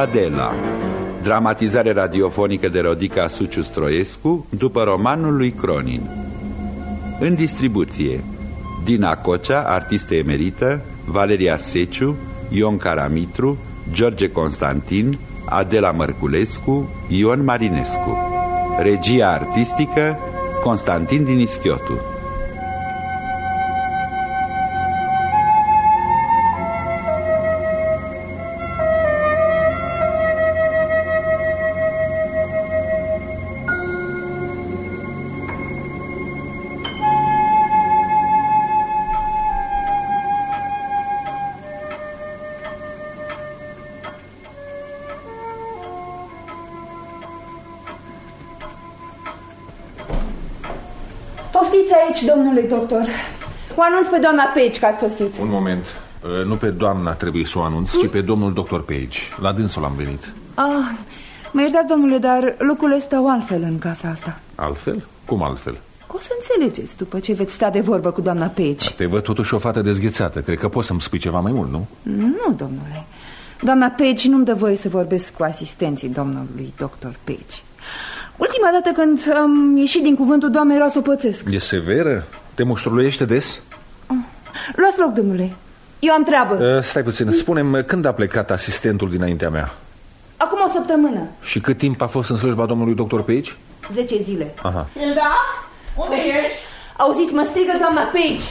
Adela, dramatizare radiofonică de Rodica Suciu Stroiescu după romanul lui Cronin. În distribuție: Dina Cocea, artistă emerită, Valeria Seciu, Ion Caramitru, George Constantin, Adela Mărculescu, Ion Marinescu. Regia artistică: Constantin Dinischiotu. Domnule doctor, o anunț pe doamna Page că ați sosit. Un moment, nu pe doamna trebuie să o anunț, ci pe domnul doctor Page. La dânsul am venit. Mă iertați, domnule, dar lucrurile stau altfel în casa asta. Altfel? Cum altfel? O să înțelegeți după ce veți sta de vorbă cu doamna Page. Te văd totuși o fată dezghețată. Cred că poți să-mi spui ceva mai mult, nu? Nu, domnule. Doamna Page nu-mi dă voie să vorbesc cu asistenții domnului doctor Page. Ultima dată când am ieșit din cuvântul doamnei era să o pățesc. E severă? Te muștruiește des? Luați loc, domnule. Eu am treabă. Stai puțin, spune-mi, când a plecat asistentul dinaintea mea? Acum o săptămână. Și cât timp a fost în slujba domnului doctor Page? 10 zile. Aha. Hilda? Unde ești? Auziți, mă strigă doamna Page.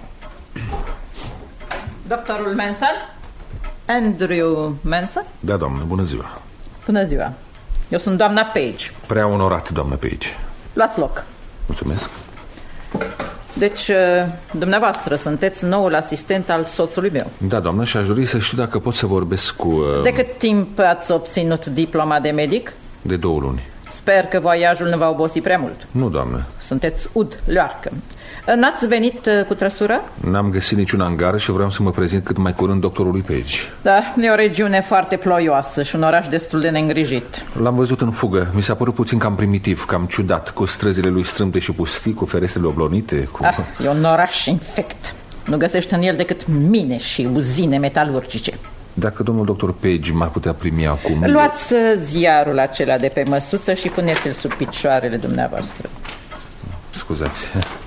Doctorul Manson? Andrew Manson? Da, doamnă, bună ziua. Bună ziua. Eu sunt doamna Page. Prea onorat, doamnă Page. Luați loc. Mulțumesc. Deci, dumneavoastră sunteți noul asistent al soțului meu. Da, doamnă, și aș dori să știu dacă pot să vorbesc cu... De cât timp ați obținut diploma de medic? De 2 luni. Sper că voiajul nu va obosi prea mult. Nu, doamnă. Sunteți ud leoarcă. N-ați venit cu trăsură? N-am găsit niciun angar și vreau să mă prezint cât mai curând doctorului Page. Da, e o regiune foarte ploioasă și un oraș destul de neîngrijit. L-am văzut în fugă. Mi s-a părut puțin cam primitiv, cam ciudat, cu străzile lui strâmte și pustii, cu ferestrele oblonite, cu... E un oraș infect. Nu găsești în el decât mine și uzine metalurgice. Dacă domnul doctor Page m-ar putea primi acum... Luați ziarul acela de pe măsuță și puneți-l sub picioarele dumneavoastră. Scuzați.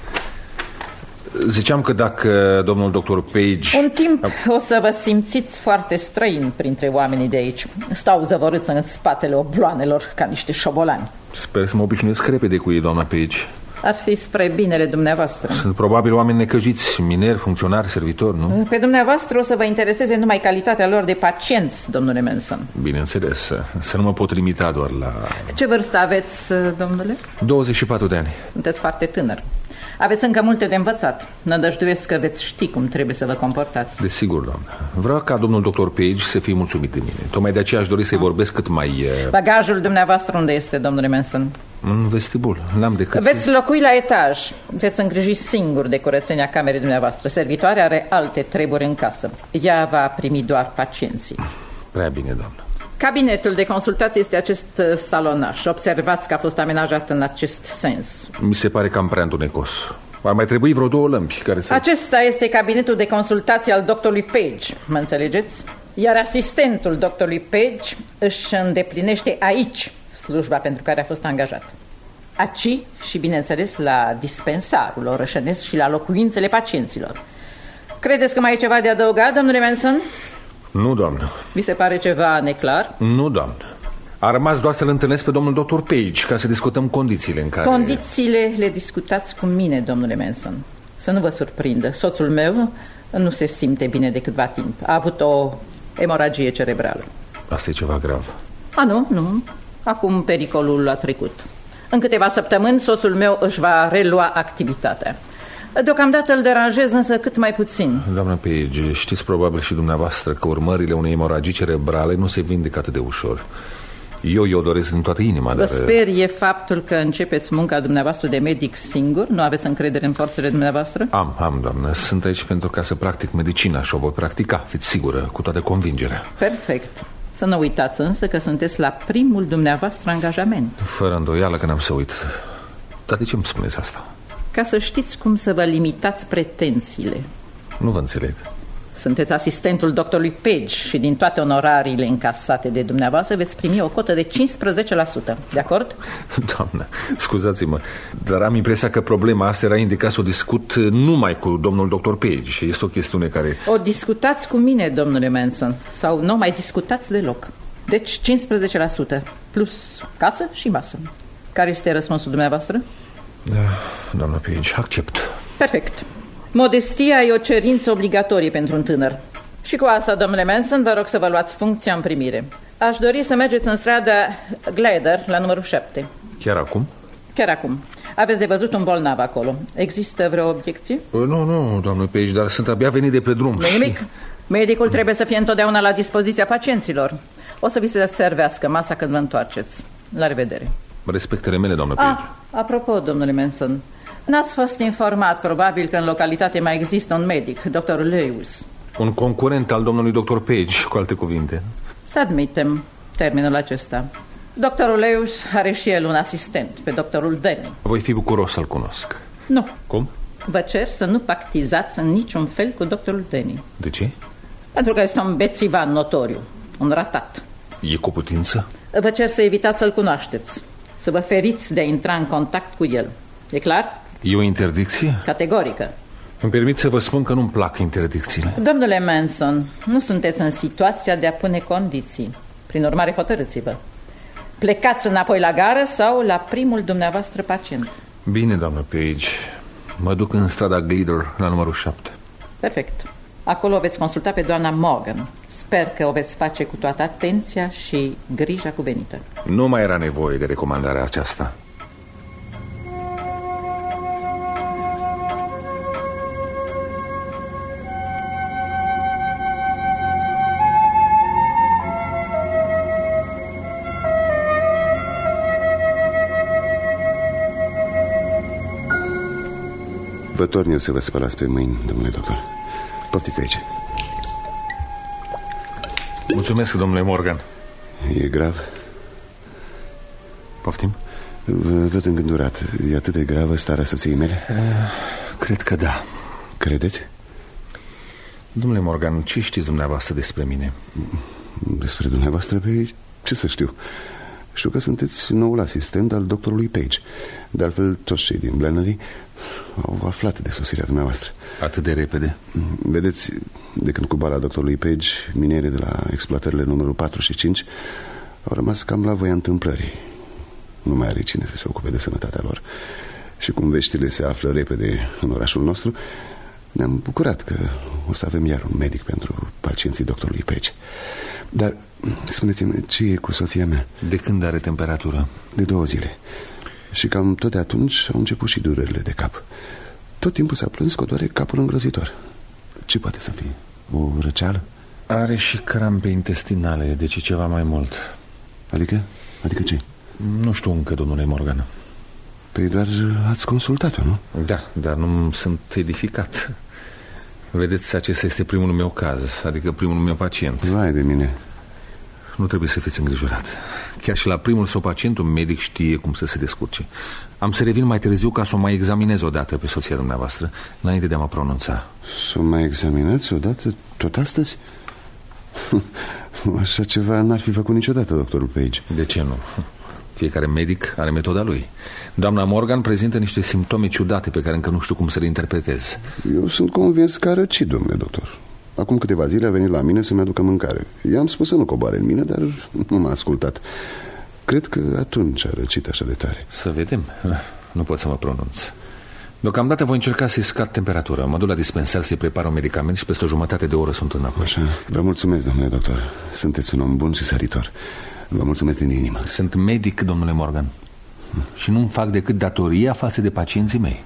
Ziceam că dacă domnul doctor Page... Un timp o să vă simțiți foarte străini printre oamenii de aici. Stau zăvorâți în spatele obloanelor ca niște șobolani. Sper să mă obișnuiesc repede cu ei, doamna Page. Ar fi spre binele dumneavoastră. Sunt probabil oameni necăjiți, mineri, funcționari, servitori, nu? Pe dumneavoastră o să vă intereseze numai calitatea lor de pacienți, domnule Manson. Bineînțeles, să nu mă pot limita doar la... Ce vârstă aveți, domnule? 24 de ani. Sunteți foarte tânăr. Aveți încă multe de învățat. Nădăjduiesc că veți ști cum trebuie să vă comportați. Desigur, doamnă. Vreau ca domnul doctor Page să fie mulțumit de mine. Tocmai de aceea aș dori să-i vorbesc cât mai... Bagajul dumneavoastră unde este, domnule Manson? În vestibul. N-am decât... Veți locui la etaj. Veți îngriji singur de curățenia camerei dumneavoastră. Servitoarea are alte treburi în casă. Ea va primi doar pacienții. Prea bine, doamnă. Cabinetul de consultație este acest salonaș. Observați că a fost amenajat în acest sens. Mi se pare cam prea întunecos. Ar mai trebui vreo 2 lămpi care să... Acesta este cabinetul de consultație al doctorului Page, mă înțelegeți? Iar asistentul doctorului Page își îndeplinește aici slujba pentru care a fost angajat. Aici și, bineînțeles, la dispensarul orășănesc și la locuințele pacienților. Credeți că mai e ceva de adăugat, domnule Manson? Nu, doamnă. Vi se pare ceva neclar? Nu, doamnă. A rămas doar să-l întâlnesc pe domnul doctor Page ca să discutăm condițiile în care... Condițiile le discutați cu mine, domnule Manson. Să nu vă surprindă. Soțul meu nu se simte bine de câtva timp. A avut o emoragie cerebrală. Asta e ceva grav. Nu. Acum pericolul a trecut. În câteva săptămâni soțul meu își va relua activitatea. Deocamdată îl deranjez, însă cât mai puțin. Doamna Page, știți probabil și dumneavoastră că urmările unei emoragii cerebrale nu se vindecă atât de ușor. Eu o doresc din toată inima, dar... Vă sperie faptul că începeți munca dumneavoastră de medic singur? Nu aveți încredere în forțele dumneavoastră? Am, doamnă. Sunt aici pentru ca să practic medicina și o voi practica, fiți sigură, cu toată convingerea. Perfect. Să nu uitați însă că sunteți la primul dumneavoastră angajament. Fără îndoială că n-am să uit. Dar de ce îmi spuneți asta? Ca să știți cum să vă limitați pretențiile. Nu vă înțeleg. Sunteți asistentul doctorului Page și din toate onorariile încasate de dumneavoastră veți primi o cotă de 15%. De acord? Doamnă, scuzați-mă, dar am impresia că problema asta era indicat să o discut numai cu domnul doctor Page și este o chestiune care... O discutați cu mine, domnule Manson, sau nu mai discutați deloc. Deci 15% plus casă și masă. Care este răspunsul dumneavoastră? Doamna Page, accept. Perfect. Modestia e o cerință obligatorie pentru un tânăr. Și cu asta, domnule Manson, vă rog să vă luați funcția în primire. Aș dori să mergeți în strada Glader, la numărul 7. Chiar acum? Chiar acum. Aveți de văzut un bolnav acolo. Există vreo obiecție? Nu, doamnă Page, dar sunt abia venit de pe drum. Nu nimic. Medicul trebuie să fie întotdeauna la dispoziția pacienților. O să vi se servească masa când vă întoarceți. La revedere. Respectele mele, doamnă Page. Apropo, domnule Manson, n-ați fost informat probabil că în localitate mai există un medic, doctorul Lewis. Un concurent al domnului doctor Page, cu alte cuvinte. Să admitem termenul acesta. Doctorul Lewis are și el un asistent, pe doctorul Denny. Voi fi bucuros să-l cunosc. Nu. Cum? Vă cer să nu pactizați în niciun fel cu doctorul Denny. De ce? Pentru că este un bețivan notoriu, un ratat. E cu putință? Vă cer să evitați să-l cunoașteți, să vă feriți de a intra în contact cu el. E clar? E o interdicție? Categorică. Îmi permit să vă spun că nu-mi plac interdicțiile. Domnule Manson, nu sunteți în situația de a pune condiții. Prin urmare, hotărâți-vă. Plecați înapoi la gară sau la primul dumneavoastră pacient. Bine, doamnă Page. Mă duc în strada Glider, la numărul 7. Perfect. Acolo o veți consulta pe doamna Morgan. Sper că o veți face cu toată atenția și grija cuvenită. Nu mai era nevoie de recomandarea aceasta. Vă torn eu să vă spălați pe mâini, domnule doctor. Poftiți aici. Mulțumesc, domnule Morgan. E grav? Poftim? Vă văd îngândurat. E atât de gravă starea soției mele? Cred că da. Credeți? Domnule Morgan, ce știți dumneavoastră despre mine? Despre dumneavoastră? Pe ce să știu? Știu că sunteți noul asistent al doctorului Page. De altfel, toți cei din Blenhery au aflat de sosirea dumneavoastră. Atât de repede? Vedeți, de când cu bala doctorului Page, minerii de la exploatările numărul 4 și 5 au rămas cam la voia întâmplării. Nu mai are cine să se ocupe de sănătatea lor. Și cum veștile se află repede în orașul nostru, ne-am bucurat că o să avem iar un medic pentru pacienții doctorului Page. Dar spuneți-mi, ce e cu soția mea? De când are temperatură? De 2 zile. Și cam tot de atunci au început și durerile de cap. Tot timpul s-a plâns că o doare capul îngrozitor. Ce poate să fie? O răceală? Are și crampe intestinale, deci ceva mai mult. Adică? Adică ce? Nu știu încă, domnule Morgan. Păi doar ați consultat-o, nu? Da, dar nu sunt edificat. Vedeți, acesta este primul meu caz, adică primul meu pacient. Vai de mine. Nu trebuie să fiți îngrijorat. Chiar și la primul său pacient, un medic știe cum să se descurce. Am să revin mai târziu ca să o mai examinez odată pe soția dumneavoastră, înainte de a mă pronunța. Să o mai examinați odată, tot astăzi? Așa ceva n-ar fi făcut niciodată doctorul Page. De ce nu? Fiecare medic are metoda lui. Doamna Morgan prezintă niște simptome ciudate pe care încă nu știu cum să le interpretez. Eu sunt convins că a răcit, domnule doctor. Acum câteva zile a venit la mine să-mi aducă mâncare. I-am spus să nu coboare în mine, dar nu m-a ascultat. Cred că atunci a răcit așa de tare. Să vedem. Nu pot să mă pronunț. Deocamdată voi încerca să-i scad temperatura. Mă duc la dispensar să-i prepar un medicament și peste o jumătate de oră sunt înapoi. Așa. Vă mulțumesc, domnule doctor. Sunteți un om bun și săritor. Vă mulțumesc din inimă. Sunt medic, domnule Morgan. Și nu-mi fac decât datoria față de pacienții mei.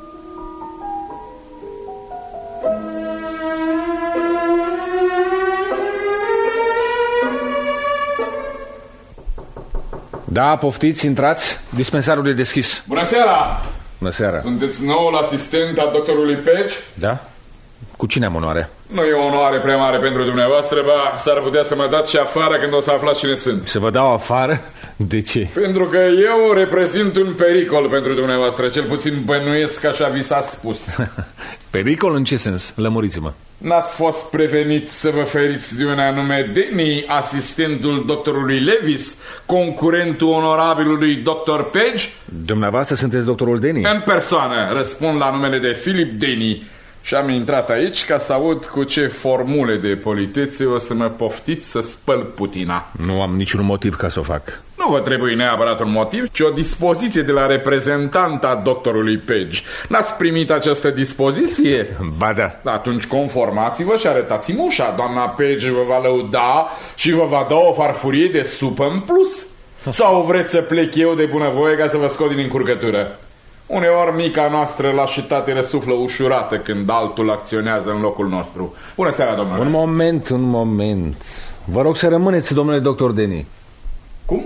Da, poftiți, intrați. Dispensarul e deschis. Bună seara! Bună seara. Sunteți noul asistent al doctorului Page? Da? Cu cine am onoare? Nu e o onoare prea mare pentru dumneavoastră, ba s-ar putea să mă dați și afară când o să aflați cine sunt. Să vă dau afară? De ce? Pentru că eu reprezint un pericol pentru dumneavoastră. Cel puțin bănuiesc că așa vi s-a spus. Pericol în ce sens? Lămuriți-mă. N-ați fost prevenit să vă feriți de un anume Denny, asistentul doctorului Levis, concurentul onorabilului doctor Page? Dumneavoastră sunteți doctorul Denny? În persoană, răspund la numele de Philip Denny. Și am intrat aici ca să aud cu ce formule de politețe o să mă poftiți să spăl putina. Nu am niciun motiv ca să o fac. Nu vă trebuie neapărat un motiv, ci o dispoziție de la reprezentanta doctorului Page. N-ați primit această dispoziție? Ba da. Atunci conformați-vă și arătați-mi ușa. Doamna Page vă va lăuda și vă va da o farfurie de supă în plus. Sau vreți să plec eu de bunăvoie ca să vă scot din încurcătură? Uneori mica noastră lașitate răsuflă ușurată când altul acționează în locul nostru. Bună seara, domnule. Un moment. Vă rog să rămâneți, domnule doctor Denny. Cum?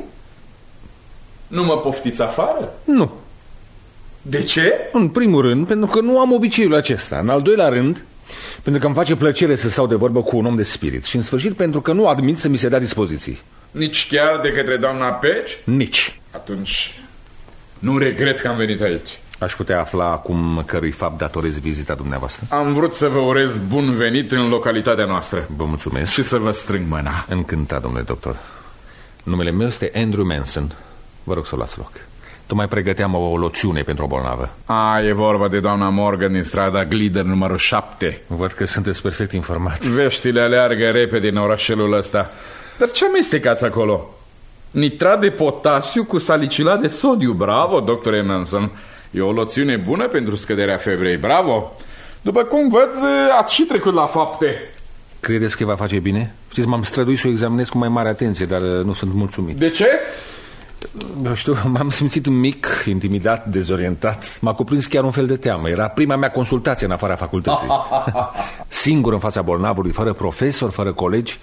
Nu mă poftiți afară? Nu. De ce? În primul rând, pentru că nu am obiceiul acesta. În al doilea rând, pentru că îmi face plăcere să stau de vorbă cu un om de spirit. Și în sfârșit, pentru că nu admit să mi se dea dispoziții. Nici chiar de către doamna Page? Nici. Atunci nu regret că am venit aici. Aș putea afla acum cărui fapt datorez vizita dumneavoastră? Am vrut să vă urez bun venit în localitatea noastră. Vă mulțumesc. Și să vă strâng mâna. Încântat, domnule doctor. Numele meu este Andrew Manson. Vă rog să luați loc. Tocmai pregăteam o loțiune pentru o bolnavă. E vorba de doamna Morgan din strada Glider numărul 7. Văd că sunteți perfect informat. Veștile aleargă repede în orașelul ăsta. Dar ce amestecați acolo? Nitrat de potasiu cu salicilat de sodiu. Bravo, doctore Manson. E o loțiune bună pentru scăderea febrei. Bravo. După cum văd, ați și trecut la fapte. Credeți că va face bine? Știți, m-am străduit să o examinez cu mai mare atenție, dar nu sunt mulțumit. De ce? Eu știu, m-am simțit mic, intimidat, dezorientat. M-a cuprins chiar un fel de teamă. Era prima mea consultație în afara facultății. Singur în fața bolnavului, fără profesor, fără colegi.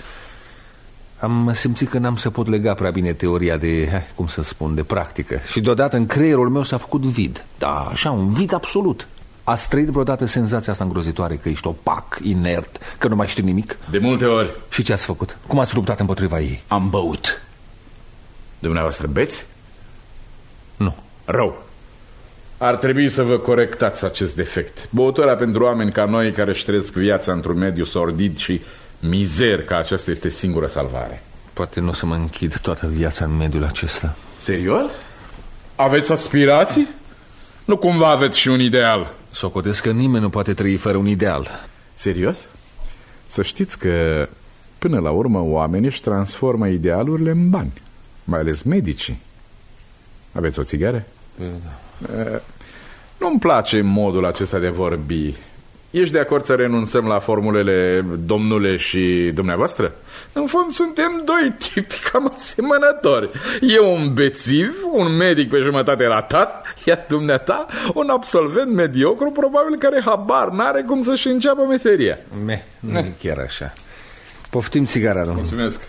Am simțit că n-am să pot lega prea bine teoria de, cum să spun, de practică. Și deodată în creierul meu s-a făcut vid. Da, așa, un vid absolut. Ați trăit vreodată senzația asta îngrozitoare, că ești opac, inert, că nu mai știi nimic? De multe ori. Și ce ați făcut? Cum ați luptat împotriva ei? Am băut. Dumneavoastră beți? Nu. Rău. Ar trebui să vă corectați acest defect. Băutura pentru oameni ca noi care își trăiesc viața într-un mediu sordid și mizer, ca aceasta este singura salvare. Poate nu o să mă închid toată viața în mediul acesta. Serios? Aveți aspirații? Nu cumva aveți și un ideal? Socotesc că nimeni nu poate trăi fără un ideal. Serios? Să știți că până la urmă oamenii își transformă idealurile în bani. Mai ales medicii. Aveți o țigară? Da. Nu-mi place modul acesta de vorbi. Ești de acord să renunțăm la formulele domnule și dumneavoastră? În fond suntem doi tipi cam asemănători. Eu un bețiv, un medic pe jumătate ratat, iar dumneata un absolvent mediocru, probabil care habar n-are cum să-și înceapă meseria. Nu e chiar așa. Poftim țigara, domnule. Mulțumesc.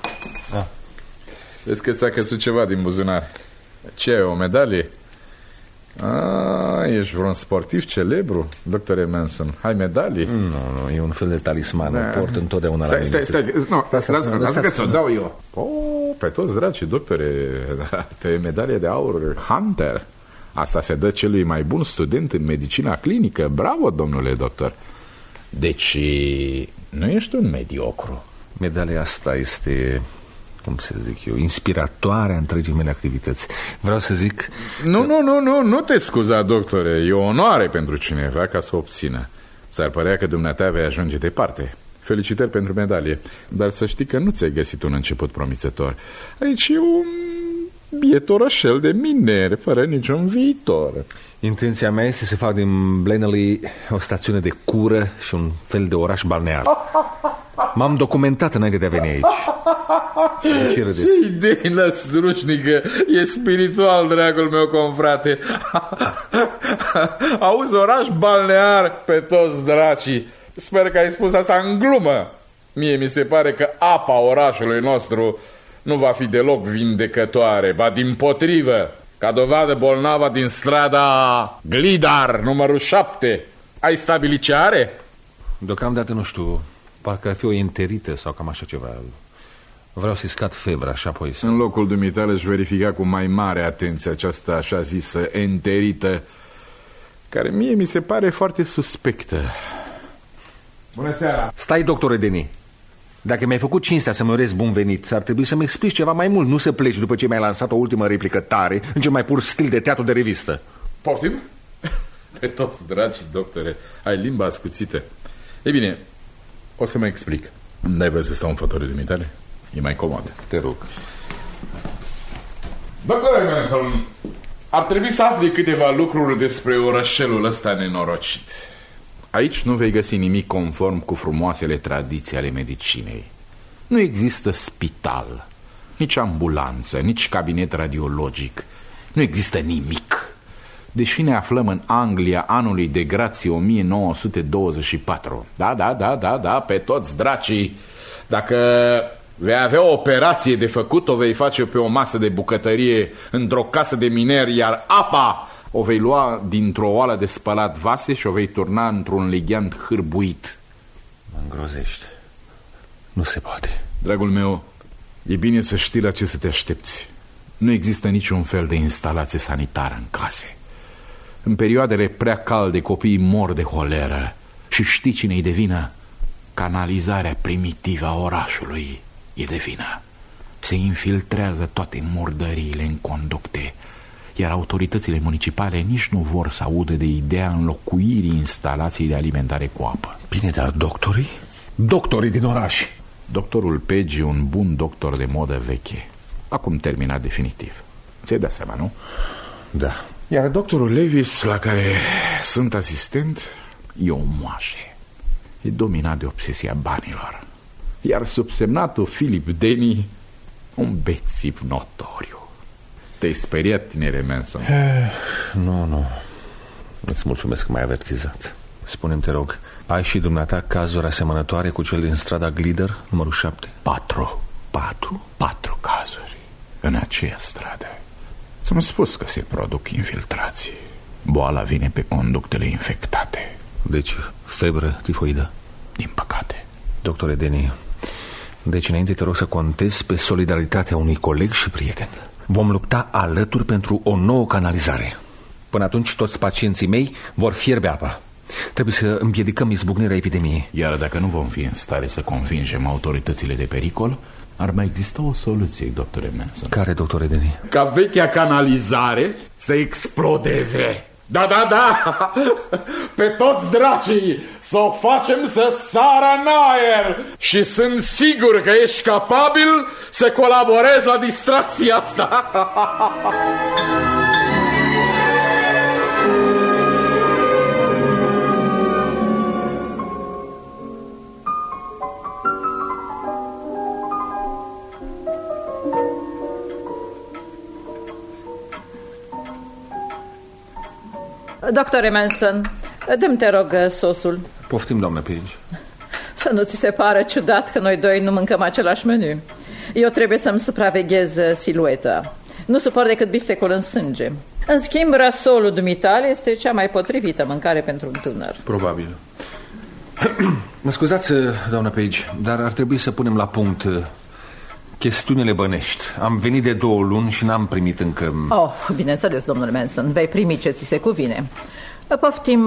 Vezi că ți-a căzut ceva din buzunar. Ce e, o medalie? Ești vreun sportiv celebru, doctore Manson? Hai medalii? Nu, e un fel de talisman. O port întotdeauna la mine. Stai, lasă că ți-o dau eu. Pe toți, dragi doctore, asta e medalie de aur Hunter. Asta se dă celui mai bun student în medicina clinică. Bravo, domnule doctor. Deci nu ești un mediocru. Medalia asta este, cum să zic eu, inspiratoarea întregii mele activități. Vreau să zic... Nu te scuza, doctore. E o onoare pentru cineva ca să o obțină. S-ar părea că dumneata vei ajunge departe. Felicitări pentru medalie. Dar să știi că nu ți-ai găsit un început promițător. Aici e un biet orășel de mineri, fără niciun viitor. Intenția mea este să fac din Blenheim o stațiune de cură și un fel de oraș balnear. M-am documentat înainte de a veni aici. Ce idee năstrușnică. E spiritual, dragul meu confrate. Auzi, oraș balnear pe toți dracii. Sper că ai spus asta în glumă. Mie mi se pare că apa orașului nostru nu va fi deloc vindecătoare, ba dimpotrivă. Ca dovadă, bolnava din strada Glidar, numărul 7. Ai stabilit ce are? Deocamdată nu știu. Parcă ar fi o enterită sau cam așa ceva. Vreau să-i scad febra și apoi să... În locul dumitale își verifica cu mai mare atenție această așa zisă enterită, care mie mi se pare foarte suspectă. Bună seara! Stai, doctore Denis. Dacă mi-ai făcut cinstea să-mi urez bun venit, ar trebui să-mi explici ceva mai mult, nu să pleci după ce mi-ai lansat o ultimă replică tare, în cel mai pur stil de teatru de revistă. Poftim? Pe toți, dragi doctore, ai limba ascuțită. Ei bine, o să mă explic. Dai voie să stau în fotoliu dumitale? E mai comod. Te rog. Doctore Manson, ar trebui să afli câteva lucruri despre orășelul ăsta nenorocit. Aici nu vei găsi nimic conform cu frumoasele tradiții ale medicinei. Nu există spital, nici ambulanță, nici cabinet radiologic. Nu există nimic. Deși ne aflăm în Anglia anului de grație 1924. Da, pe toți dracii. Dacă vei avea o operație de făcut, o vei face pe o masă de bucătărie într-o casă de mineri, iar apa o vei lua dintr-o oală de spălat vase și o vei turna într-un ligheant hârbuit. Mă îngrozește. Nu se poate. Dragul meu, e bine să știi la ce să te aștepți. Nu există niciun fel de instalație sanitară în case. În perioadele prea calde copiii mor de holeră. Și știi cine-i de vină? Canalizarea primitivă a orașului e de vină. Se infiltrează toate murdăriile în conducte, iar autoritățile municipale nici nu vor să audă de ideea înlocuirii instalației de alimentare cu apă. Bine, dar doctorii? Doctorii din oraș. Doctorul Page e un bun doctor de modă veche, acum terminat definitiv. Ți-ai dat seama, nu? Da. Iar doctorul Levis, la care sunt asistent, e o moașe. E dominat de obsesia banilor. Iar subsemnatul Philip Denny, un bețiv notoriu. Te-ai speriat, tinere Manson? Nu. Îți mulțumesc că m-ai avertizat. Spune-mi, te rog, ai și dumneata cazuri asemănătoare cu cel din strada Glider, numărul 7? 4 cazuri în aceea stradă. Ți-am spus că se produc infiltrații. Boala vine pe conductele infectate. Deci, febră tifoidă? Din păcate. Doctore Denis, deci înainte te rog să contezi pe solidaritatea unui coleg și prieten. Vom lupta alături pentru o nouă canalizare. Până atunci toți pacienții mei vor fierbe apa. Trebuie să împiedicăm izbucnirea epidemiei. Iar dacă nu vom fi în stare să convingem autoritățile de pericol, ar mai exista o soluție, doctore Manson. Care, doctore Denis? Ca vechea canalizare să explodeze. Da, pe toți dracii, să o facem să sară în aer. Și sunt sigur că ești capabil să colaborezi la distracția asta. Doctore Manson, dă-mi, te rog, sosul. Poftim, doamnă Page. Să nu ți se pară ciudat că noi doi nu mâncăm același meniu. Eu trebuie să-mi supraveghez silueta. Nu suport decât biftecul în sânge. În schimb, rasolul dumitale este cea mai potrivită mâncare pentru un tânăr. Probabil. Mă scuzați, doamnă Page, dar ar trebui să punem la punct chestiunile bănești. Am venit de 2 luni și n-am primit încă... Bineînțeles, domnule Manson, vei primi ce ți se cuvine. Poftim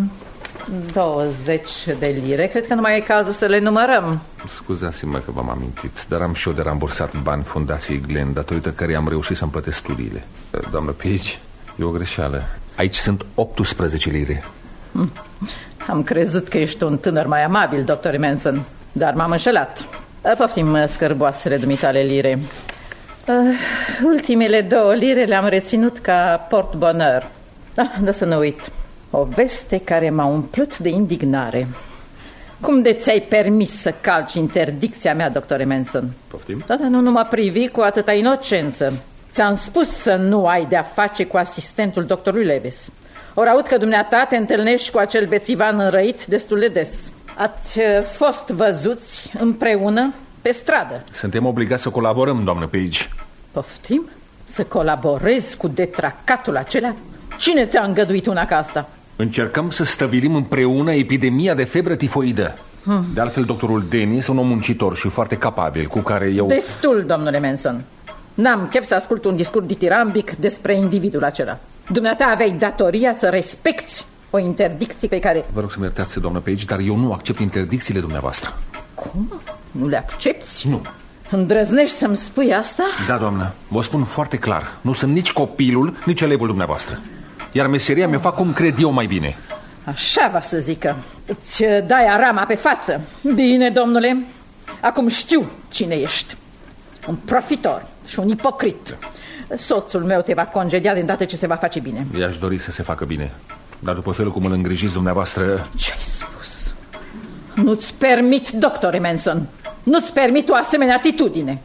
20 de lire. Cred că nu mai e cazul să le numărăm. Scuzați-mă că v-am amintit, dar am și eu de rambursat bani fundației Glenn, datorită cărei am reușit să-mi plătesc studiile. Doamnă Page, e o greșeală. Aici sunt 18 lire. Am crezut că ești un tânăr mai amabil, doctor Manson, dar m-am înșelat. Poftim scârboasele dumitale lire. Ultimele 2 lire le-am reținut ca porte-bonheur. Dar să nu uit. O veste care m-a umplut de indignare. Cum de ți-ai permis să calci interdicția mea, doctore Manson? Poftim? Da, nu mă privi cu atâta inocență. Ți-am spus să nu ai de-a face cu asistentul doctorului Levis. Ori aud că dumneata te întâlnești cu acel bețivan înrăit destul de des. Ați fost văzuți împreună pe stradă. Suntem obligați să colaborăm, doamnă Page. Poftim? Să colaborezi cu detracatul acela? Cine ți-a îngăduit una ca asta? Încercăm să stăvilim împreună epidemia de febră tifoidă. De altfel, doctorul Denny este un om muncitor și foarte capabil, cu care eu... Destul, domnule Manson. N-am chef să ascult un discurs ditirambic despre individul acela. Dumneata aveai datoria să respecti o interdicție pe care... Vă rog să-mi iertați, doamnă Page, dar eu nu accept interdicțiile dumneavoastră. Cum? Nu le accepti? Nu. Îndrăznești să-mi spui asta? Da, doamnă, vă spun foarte clar. Nu sunt nici copilul, nici elevul dumneavoastră. Iar meseria mi-o fac cum cred eu mai bine. Așa va să zică. Îți dai arama pe față. Bine, domnule. Acum știu cine ești. Un profitor și un ipocrit. Soțul meu te va congedia de îndată ce se va face bine. I-aș dori să se facă bine, dar după felul cum îl îngrijiți dumneavoastră... Ce-ai spus? Nu-ți permit, doctore Manson. Nu-ți permit o asemenea atitudine.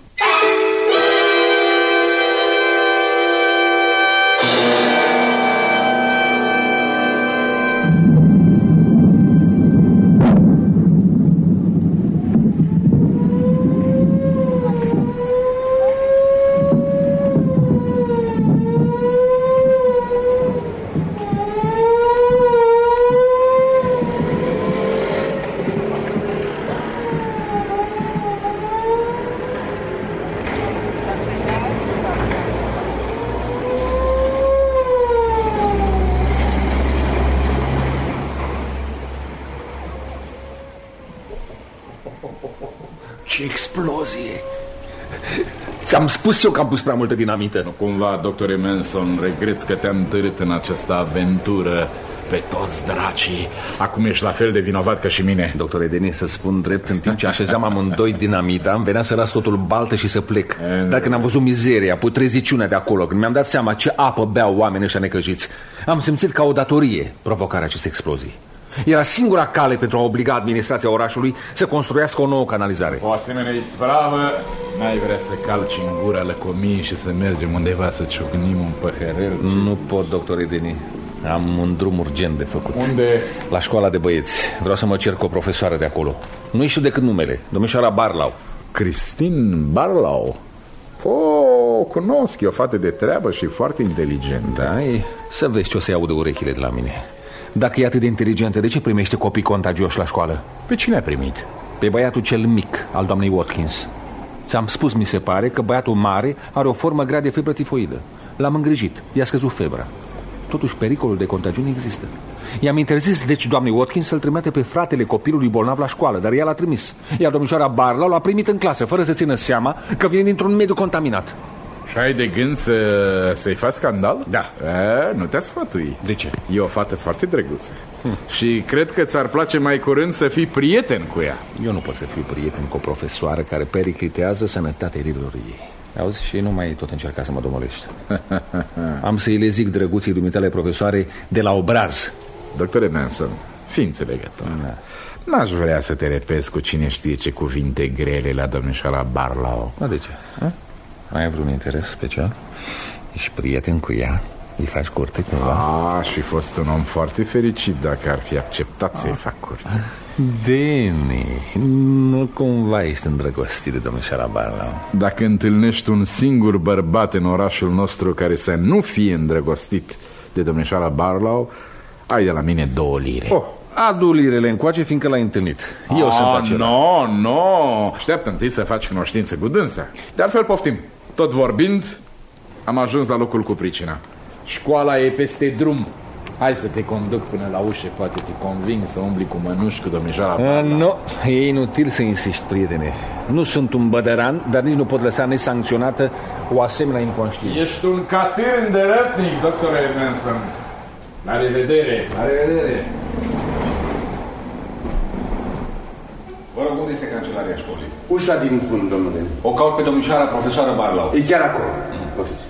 Ce explozie! Ți-am spus eu că am pus prea multă dinamită. Nu cumva, doctore Manson, regreți că te-am târât în această aventură pe toți dracii. Acum ești la fel de vinovat ca și mine. Doctore Denny, să spun drept, în timp ce așezam amândoi dinamita, îmi venea să las totul baltă și să plec. Dar când am văzut mizeria, putreziciunea de acolo, când mi-am dat seama ce apă beau oamenii ăștia necăjiți, am simțit ca o datorie provocarea acestei explozii. Era singura cale pentru a obliga administrația orașului să construiască o nouă canalizare. O asemenea ispravă, n-ai vrea să calci în gura lăcomiei și să mergem undeva să ciocnim un păhărel? Nu pot, doctore Denny. Am un drum urgent de făcut. Unde? La școala de băieți. Vreau să mă cer cu o profesoară de acolo. Nu știu decât numele, domnișoara Barlow. Christine Barlow? O cunosc, e o fată de treabă și foarte inteligentă. Da, să vezi ce o să-i audă urechile de la mine. Dacă e atât de inteligentă, de ce primește copii contagioși la școală? Pe cine a primit? Pe băiatul cel mic al doamnei Watkins. Ți-am spus, mi se pare, că băiatul mare are o formă grea de febră tifoidă. L-am îngrijit, i-a scăzut febra. Totuși pericolul de contagiune există. I-am interzis deci doamnei Watkins să-l trimite pe fratele copilului bolnav la școală, dar ea l-a trimis. Iar domnișoara Barlow l-a primit în clasă, fără să țină seama că vine dintr-un mediu contaminat. Și ai de gând să-i faci scandal? Da. Nu te-a sfătui. De ce? E o fată foarte drăguță. Și cred că ți-ar place mai curând să fii prieten cu ea. Eu nu pot să fiu prieten cu o profesoară care periclitează sănătatea elevilor ei. Auzi, și nu mai tot încerca să mă domolești. Am să-i le zic drăguții dumitale profesoare de la obraz. Doctore Manson, fii înțelegător. Da. N-aș vrea să te repezi cu cine știe ce cuvinte grele la domnișoara Barlow. Da, de ce? Ai vreun interes special? Ești prieten cu ea? Îi faci curte cumva? Aș fi fost un om foarte fericit dacă ar fi acceptat să-i fac curte. Denny, nu cumva ești îndrăgostit de domnișoara Barlow? Dacă întâlnești un singur bărbat în orașul nostru care să nu fie îndrăgostit de domnișoara Barlow, ai de la mine 2 lire. Adu lirele încoace, fiindcă l-ai întâlnit. Eu sunt acela. Nu. Așteaptă întâi să faci cunoștință cu dânsa. De altfel, poftim. Tot vorbind, am ajuns la locul cu pricina. Școala e peste drum. Hai să te conduc până la ușă. Poate te conving să umbli cu mănuși cu domnișoara Barlow. Nu, e inutil să insiști, prietene. Nu sunt un bădăran, dar nici nu pot lăsa nesancționată o asemenea inconștiență. Ești un catârn de rătnic, doctore Manson. La revedere. La revedere. Vă rog, unde este cancelaria școlii? Ușa din fund, domnule. O caut pe domnișoara profesoară Barlow. E chiar acolo. Ofiți.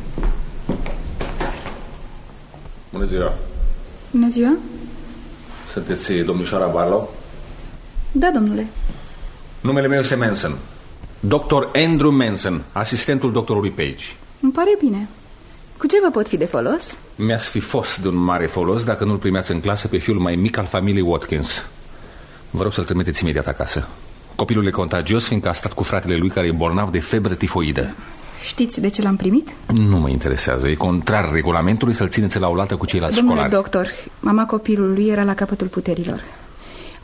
Bună ziua. Bună ziua. Sunteți domnișoara Barlow? Da, domnule. Numele meu este Manson. Dr. Andrew Manson, asistentul doctorului Page. Îmi pare bine. Cu ce vă pot fi de folos? Mi-ați fi fost de un mare folos dacă nu-l primeați în clasă pe fiul mai mic al familiei Watkins. Vă rog să-l trimiteți imediat acasă. Copilul e contagios, fiindcă a stat cu fratele lui care e bolnav de febră tifoidă. Știți de ce l-am primit? Nu mă interesează, e contrar regulamentului să-l țineți la oaltă cu ceilalți școlari. Domnule doctor, mama copilului era la capătul puterilor.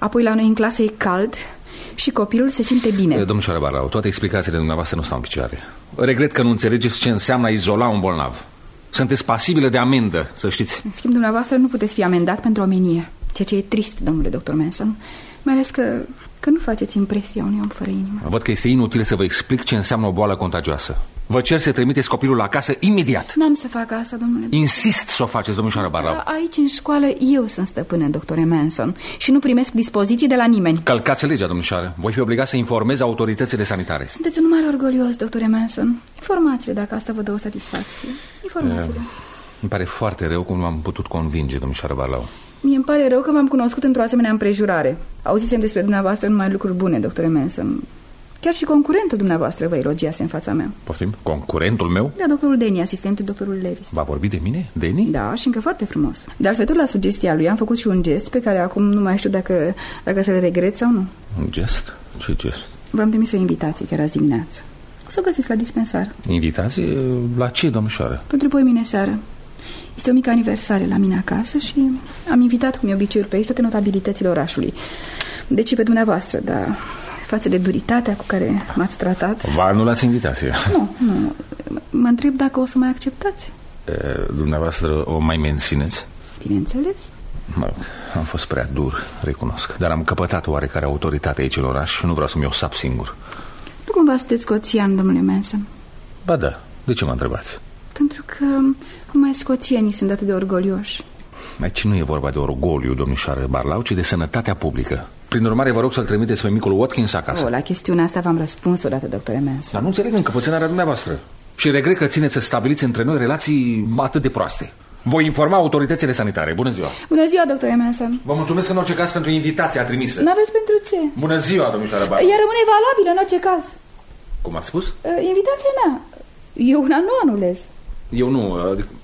Apoi la noi în clasă e cald și copilul se simte bine. Domnișoară Barlau, toate explicațiile dumneavoastră nu stau în picioare. Regret că nu înțelegeți ce înseamnă a izola un bolnav. Sunteți pasibile de amendă, să știți. În schimb, dumneavoastră nu puteți fi amendat pentru omenie, ceea ce e trist, domnule doctor Manson. Mai ales că nu faceți impresia unui om fără inimă. Văd că este inutil să vă explic ce înseamnă o boală contagioasă. Vă cer să trimiteți copilul acasă imediat. N-am să fac asta, domnule doctor. Insist să o faceți, domnișoară Barlau. Aici, în școală, eu sunt stăpână, doctore Manson, și nu primesc dispoziții de la nimeni. Călcați legea, domnișoară. Voi fi obligat să informez autoritățile sanitare. Sunteți un mare orgolios, doctore Manson. Informați-le dacă asta vă dă o satisfacție. Informați-le. Îmi pare foarte rău cum m-am putut convinge, domnișoară Barlau. Mie îmi pare rău că v-am cunoscut într-o asemenea împrejurare. Auzisem despre dumneavoastră numai lucruri bune, doctore Manson. Chiar și concurentul dumneavoastră vă elogiase în fața mea. Poftim? Concurentul meu? Da, doctorul Denny, asistentul doctorului Levis. Va vorbi de mine? Denny? Da, și încă foarte frumos. De altfel, tot la sugestia lui am făcut și un gest pe care acum nu mai știu dacă să-l regret sau nu. Un gest? Ce gest? V-am trimis o invitație chiar azi dimineață. Să o găsiți la dispensar. Invitație? La ce, domnișoară? Pentru poimine seară. Este o mică aniversare la mine acasă și am invitat, cum e obiceiul pe aici, toate notabilitățile orașului. Deci și pe dumneavoastră, dar față de duritatea cu care m-ați tratat... Vă anulați invitația? Nu. Mă întreb dacă o să mai acceptați. Dumneavoastră o mai mențineți? Bineînțeles. Mă rog, am fost prea dur, recunosc. Dar am căpătat oarecare autoritate aici în oraș și nu vreau să-mi o sap singur. Nu cumva sunteți scoțian, domnule Manson? Ba da, de ce mă întrebați? Pentru că numai scoțienii sunt atât de orgolioși. Aici nu e vorba de orgoliu, domnișoară Barlau, ci de sănătatea publică. Prin urmare, vă rog să-l trimiteți pe micul Watkins acasă. La chestiunea asta v-am răspuns odată, doctore Manson. Dar nu înțeleg încăpățânarea dumneavoastră. Și regret că țineți să stabiliți între noi relații atât de proaste. Voi informa autoritățile sanitare. Bună ziua! Bună ziua, doctore Manson. Vă mulțumesc în orice caz pentru invitația trimisă. N-aveți pentru ce? Bună ziua, domnișoară Barlau. Ea rămâne valabilă în orice caz. Cum ați spus? Invitația mea. Eu una nu anulez. Eu nu,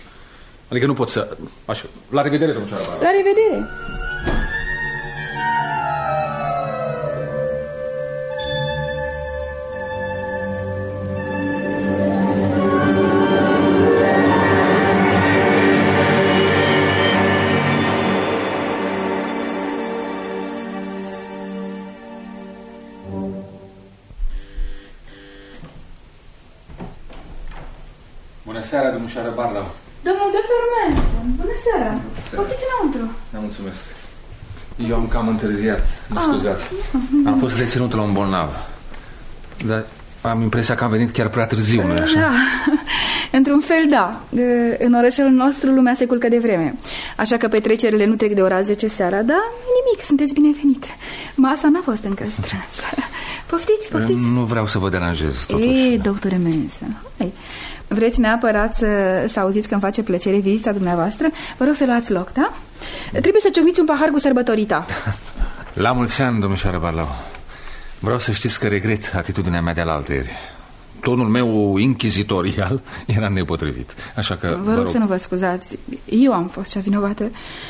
adică nu pot să... Așa, la revedere, domnișoară Barlau. La revedere. Bună seara, domnișoară Barlau. Domnul doctor Manson, bună seara. Poftiți înăuntru. Da, mulțumesc. Eu am cam întârziat, mă scuzați. Am fost reținut la un bolnav. Dar am impresia că am venit chiar prea târziu, nu-i așa? Da, într-un fel da. În orășelul nostru lumea se culcă de vreme. Așa că petrecerile nu trec de ora 10 seara. Dar nimic, sunteți binevenit. Masa n-a fost încă strânsă. Poftiți. Nu vreau să vă deranjez, totuși. Doctore Manson, hai. Vreți neapărat să auziți că îmi face plăcere vizita dumneavoastră? Vă rog să luați loc, da? Trebuie să ciocniți un pahar cu sărbătorita. La mulți ani, domnișoară Barlau. Vreau să știți că regret atitudinea mea de alaltăieri. Tonul meu inchizitorial era nepotrivit. Așa că vă rog să nu vă scuzați. Eu am fost cea vinovată.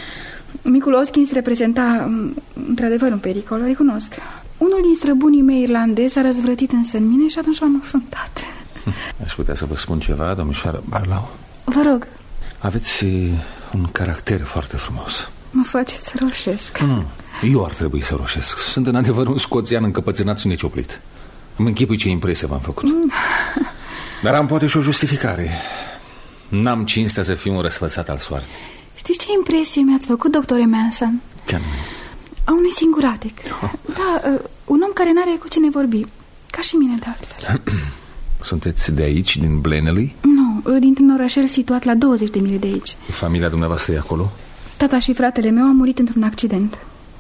Micul Watkins reprezenta într-adevăr un pericol, recunosc. Unul din străbunii mei irlandezi s-a răzvrătit însă în mine și atunci l-am înfruntat. Aș putea să vă spun ceva, domnișoară Barlau? Vă rog. Aveți un caracter foarte frumos. Mă faceți să roșesc. Eu ar trebui să roșesc. Sunt în adevăr un scoțian încăpățânat și necioplit. Îmi închipui ce impresie v-am făcut. Dar am poate și o justificare. N-am cinstea să fiu un răsfățat al soartei. Știți ce impresie mi-ați făcut, doctore Manson? Ce-am? A unui singuratec. Da, un om care n-are cu cine vorbi. Ca și mine, de altfel. Sunteți de aici, din Blenheim? Nu, dintr-un orășel situat la 20 de mile de aici. Familia dumneavoastră e acolo? Tata și fratele meu au murit într-un accident.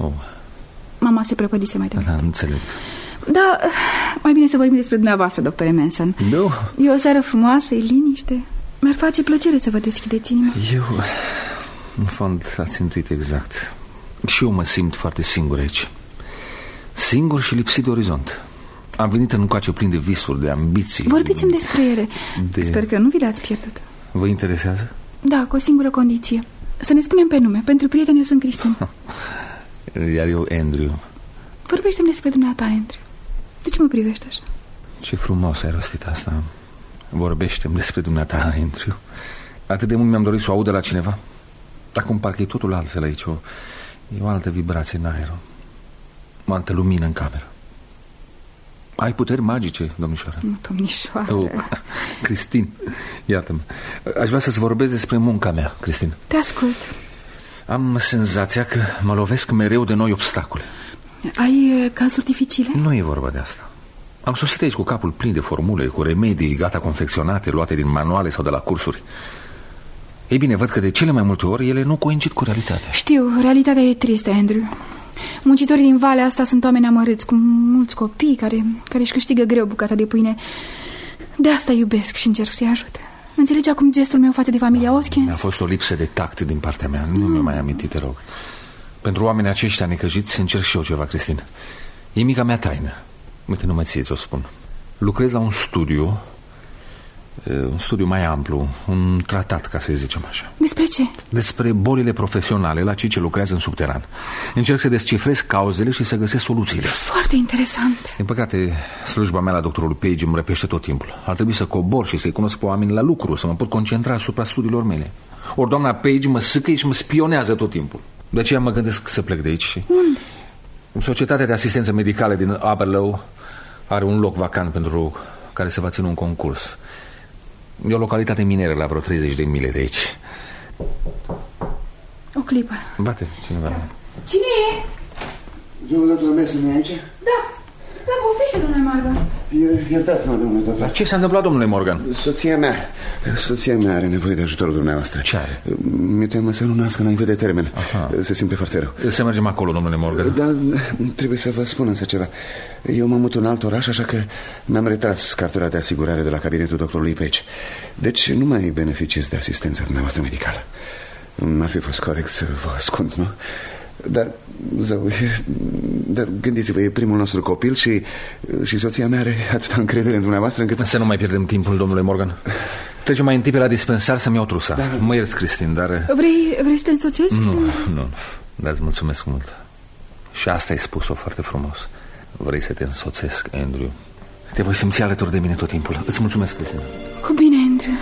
Mama se prăpădise mai devreme. Da, înțeleg. Da, mai bine să vorbim despre dumneavoastră, doctore Manson. Nu. E o seară frumoasă, e liniște. Mi-ar face plăcere să vă deschideți inima. Eu, în fond, ați intuit exact. Și eu mă simt foarte singur aici. Singur și lipsit de orizont. Am venit în încoace plin de visuri, de ambiții. Vorbiți-mi despre ele. Sper că nu vi le-ați pierdut. Vă interesează? Da, cu o singură condiție. Să ne spunem pe nume. Pentru prieteni eu sunt Cristin. Iar eu Andrew. Vorbește-mi despre dumneata, Andrew. De ce mă privești așa? Ce frumos ai rostit asta. Vorbește-mi despre dumneata, Andrew. Atât de mult mi-am dorit să o aud de la cineva. Acum parcă e totul altfel aici. E o altă vibrație în aer. altă lumină în cameră. Ai puteri magice, domnișoară? Nu, domnișoară. Cristin, iată-mă. Aș vrea să-ți vorbesc despre munca mea, Cristin. Te ascult. Am senzația că mă lovesc mereu de noi obstacole. Ai cazuri dificile? Nu e vorba de asta. Am sosit aici cu capul plin de formule, cu remedii gata confecționate, luate din manuale sau de la cursuri. Ei bine, văd că de cele mai multe ori ele nu coincid cu realitatea. Știu, realitatea e tristă, Andrew. Muncitorii din valea asta sunt oameni amărâți, cu mulți copii care își câștigă greu bucata de pâine. De asta iubesc și încerc să-i ajut. Înțelegi acum gestul meu față de familia Watkins? A fost o lipsă de tact din partea mea. Nu mi-o mai amintit, te rog. Pentru oamenii aceștia necăjiți încerc și eu ceva, Cristin. E mica mea taină. Uite, numai ție ți-o spun. Lucrez la un studiu mai amplu, un tratat, ca să zicem așa. Despre ce? Despre bolile profesionale la cei ce lucrează în subteran. Încerc să descifrez cauzele și să găsesc soluțiile. Foarte interesant. Din păcate, slujba mea la doctorul Page îmi răpește tot timpul. Ar trebui să cobor și să-i cunosc pe oameni la lucru, să mă pot concentra asupra studiilor mele. Ori doamna Page mă sâcăie și mă spionează tot timpul. De aceea mă gândesc să plec de aici. Unde? Societatea de asistență medicală din Aberlow are un loc vacant pentru care se va ține un concurs. E o localitate mineră la vreo 30 de mile de aici. O clipă. Bate cineva. Cine e? Domnul doctor Mason e aici? Da, poftește, domnule Morgan. Iertați-mă, domnule doctor. Dar ce s-a întâmplat, domnule Morgan? Soția mea are nevoie de ajutorul dumneavoastră. Ce are? Mi-e teamă să nu nască înainte de termen. Aha. Se simte foarte rău. Să mergem acolo, domnule Morgan. Da, trebuie să vă spun însă ceva. Eu mă mut în alt oraș, așa că mi-am retras cartela de asigurare de la cabinetul doctorului Page. Deci nu mai beneficiez de asistența dumneavoastră medicală. N-ar fi fost corect să vă ascund, nu? Dar gândiți-vă, e primul nostru copil și soția mea are atâta încredere în dumneavoastră încât... Să nu mai pierdem timpul, domnule Morgan. Trecem mai întâi pe la dispensar să-mi iau trusa. Da. Mă ierți, Cristin, dar... Vrei să te însoțesc? Nu, dar îți mulțumesc mult. Și asta ai spus-o foarte frumos. Vrei să te însoțesc, Andrew. Te voi simți alături de mine tot timpul. Îți mulțumesc, Cristin. Cu bine, Andrew.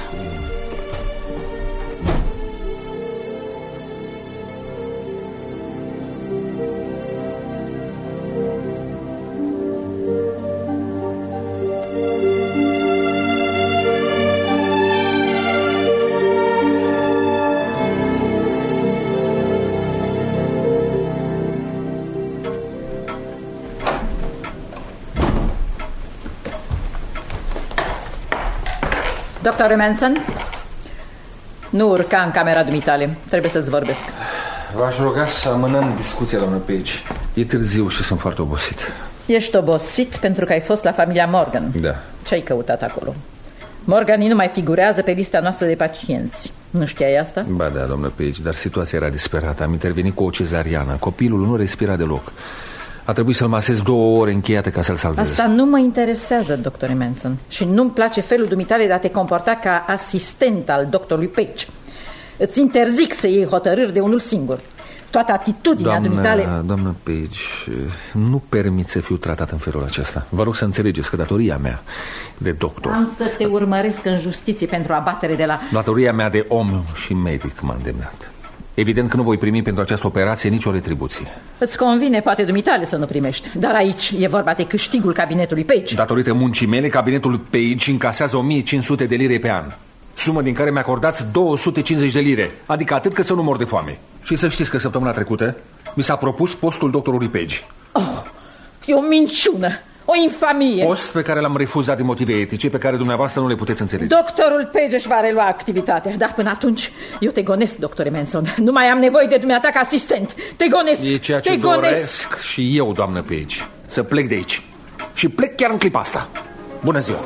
Doctor Manson, nu urca în camera dumitale. Trebuie să-ți vorbesc. V-aș ruga să amânăm discuția, doamnă Page. E târziu și sunt foarte obosit. Ești obosit pentru că ai fost la familia Morgan. Da. Ce-ai căutat acolo? Morganii nu mai figurează pe lista noastră de pacienți. Nu știai asta? Ba da, doamnă Page, dar situația era disperată. Am intervenit cu o cezariană. Copilul nu respira deloc. A trebuit să-l masez 2 ore încheiate ca să-l salvez. Asta nu mă interesează, doctor Manson. Și nu-mi place felul dumitale de a te comporta ca asistent al doctorului Page. Îți interzic să iei hotărâri de unul singur. Toată atitudinea dumitale... Doamnă Page, nu permit să fiu tratat în felul acesta. Vă rog să înțelegeți că datoria mea de doctor... Am să te urmăresc în justiție pentru abatere de la... Datoria mea de om și medic m-a îndemnat. Evident că nu voi primi pentru această operație nicio retribuție. Îți convine, poate, dumitale să nu primești. Dar aici e vorba de câștigul cabinetului Page. Datorită muncii mele, cabinetul Page încasează 1500 de lire pe an. Sumă din care mi-acordați 250 de lire. Adică atât cât să nu mor de foame. Și să știți că săptămâna trecută mi s-a propus postul doctorului Page. Oh, e o minciună, o infamie. Post pe care l-am refuzat din motive etice pe care dumneavoastră nu le puteți înțelege. Doctorul Page își va relua activitatea. Dar până atunci eu te gonesc, doctore Manson. Nu mai am nevoie de dumneata ca asistent. Te gonesc. E ceea ce doresc și eu, doamnă Page. Să plec de aici. Și plec chiar în clipa asta. Bună ziua.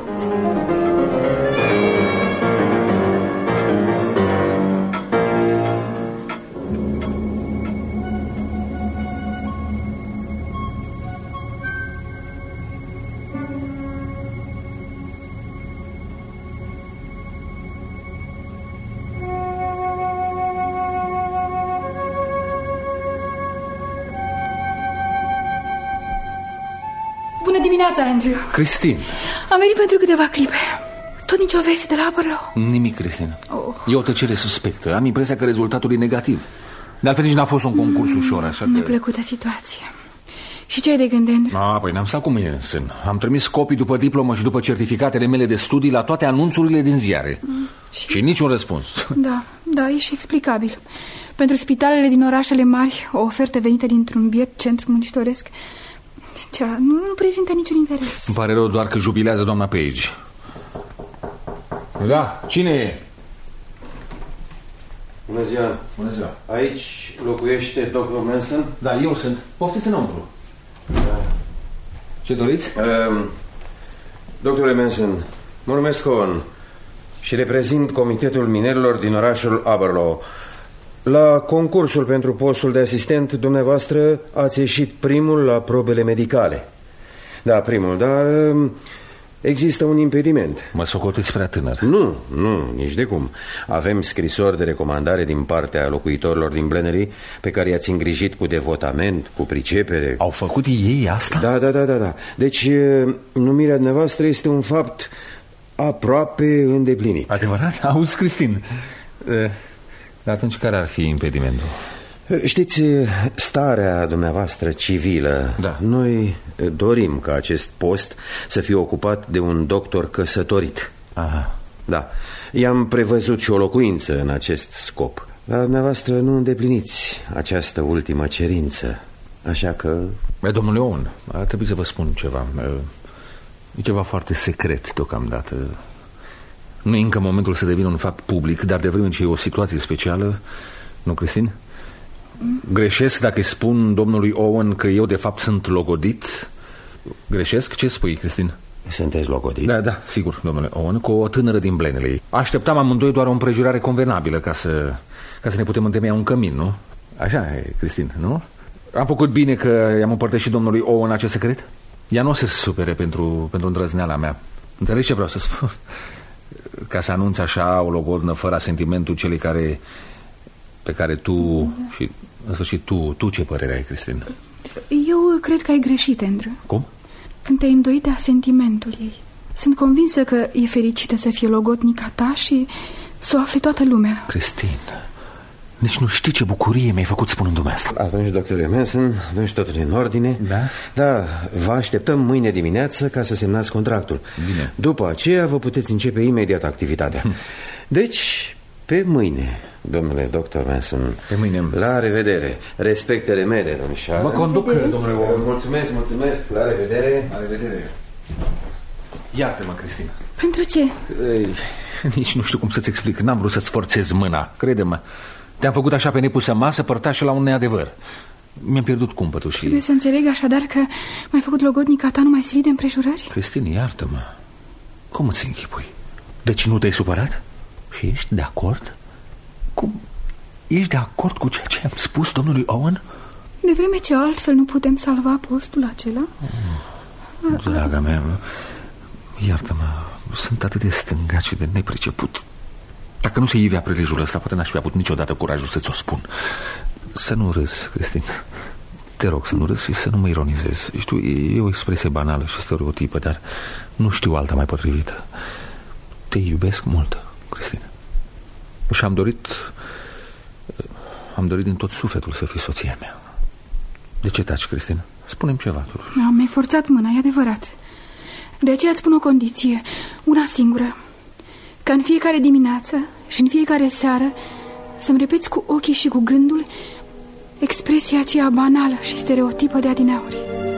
Dimineața, Andrew. Cristin. Am venit pentru câteva clipe. Tot nicio veste de la Aberlow? Nimic, Cristin. E o tăcere suspectă. Am impresia că rezultatul e negativ. De altfel nici n-a fost un concurs ușor, așa că... Mi-a plăcută situație. Și ce ai de gând, Andrew? Păi n-am stat cu mine în sân. Am trimis copii după diplomă și după certificatele mele de studii la toate anunțurile din ziare. Și niciun răspuns. Da, e și explicabil. Pentru spitalele din orașele mari, o ofertă venită dintr-un biet centru muncitoresc nu prezintă niciun interes. Îmi pare rău doar că jubilează doamna Page. Da, cine e? Bună ziua. Bună ziua. Aici locuiește doctor Manson? Da, eu sunt. Poftiți înăuntru. Da. Ce doriți? Doctore Manson, mă numesc Owen și reprezint Comitetul Minerilor din orașul Aberlour. La concursul pentru postul de asistent, dumneavoastră ați ieșit primul la probele medicale. Da, primul, dar există un impediment. Mă socoteți prea tânăr. Nu, nici de cum. Avem scrisori de recomandare din partea locuitorilor din Blenhery pe care i-ați îngrijit cu devotament, cu pricepere. Au făcut ei asta? Da. Deci numirea dumneavoastră este un fapt aproape îndeplinit. Adevărat? Auzi, Cristin, atunci care ar fi impedimentul? Știți, starea dumneavoastră civilă. Da. Noi dorim ca acest post să fie ocupat de un doctor căsătorit. Aha. Da, i-am prevăzut și o locuință în acest scop. Dar dumneavoastră nu îndepliniți această ultimă cerință. Așa că... Domnule Owen, ar trebui să vă spun ceva. E ceva foarte secret deocamdată. Nu e încă momentul să devină un fapt public, dar de vreme ce e o situație specială. Nu, Cristin? Greșesc dacă îi spun domnului Owen că eu de fapt sunt logodit? Greșesc? Ce spui, Cristin? Sunteți logodit? Da, sigur, domnule Owen, cu o tânără din Blenhery. Așteptam amândoi doar o împrejurare convenabilă ca să ne putem întemeia un cămin, nu? Așa e, Cristin, nu? Am făcut bine că i-am împărtășit domnului Owen acest secret? Ea nu o să se supere pentru îndrăzneala mea. Înțelegi ce vreau să spun? Ca să anunț așa o logodnă fără sentimentul celei pe care tu și în sfârșit tu ce părere ai, Cristin? Eu cred că ai greșit, Andrew. Cum? Când te-ai îndoit de asentimentul ei. Sunt convinsă că e fericită să fie logodnica ta și să o afle toată lumea. Cristin, nici nu știi ce bucurie mi-ai făcut spunându-mi asta. Atunci, doctore Manson, atunci totul e în ordine. Da, vă așteptăm mâine dimineață ca să semnați contractul. Bine. După aceea vă puteți începe imediat activitatea. Deci, pe mâine, domnule doctor Manson. Pe mâine. La revedere. Respectele mele, domnișoară. Vă conduc, domnule Owen. Mulțumesc. La revedere. La revedere. Iartă-mă, Cristina. Pentru ce? Nici nu știu cum să-ți explic. N-am vrut să-ți forțez mâna, crede-mă. Te-am făcut așa pe nepusă masă, părtașă la un neadevăr. Mi-am pierdut cumpătul și... Trebuie să înțeleg așadar că m-ai făcut logodnica ta numai silit de împrejurări? Cristina, iartă-mă. Cum îți închipui? Deci nu te-ai supărat? Și ești de acord? Cum? Ești de acord cu ceea ce am spus domnului Owen? De vreme ce altfel nu putem salva postul acela? Draga mea, iartă-mă, sunt atât de stângat și de nepriceput. Dacă nu se ivea prilejul ăsta, poate n-aș fi avut niciodată curajul să ți-o spun. Să nu râzi, Cristin. Te rog să nu râzi și să nu mă ironizezi. Știu, e o expresie banală și stereotipă, dar nu știu alta mai potrivită. Te iubesc mult, Cristin. Și am dorit din tot sufletul să fii soția mea. De ce taci, Cristin? Spune-mi ceva, totuși. Mi-ai forțat mâna, e adevărat. De aceea îți spun o condiție, una singură. Ca în fiecare dimineață și în fiecare seară să-mi repeți cu ochii și cu gândul expresia aceea banală și stereotipă de adineauri.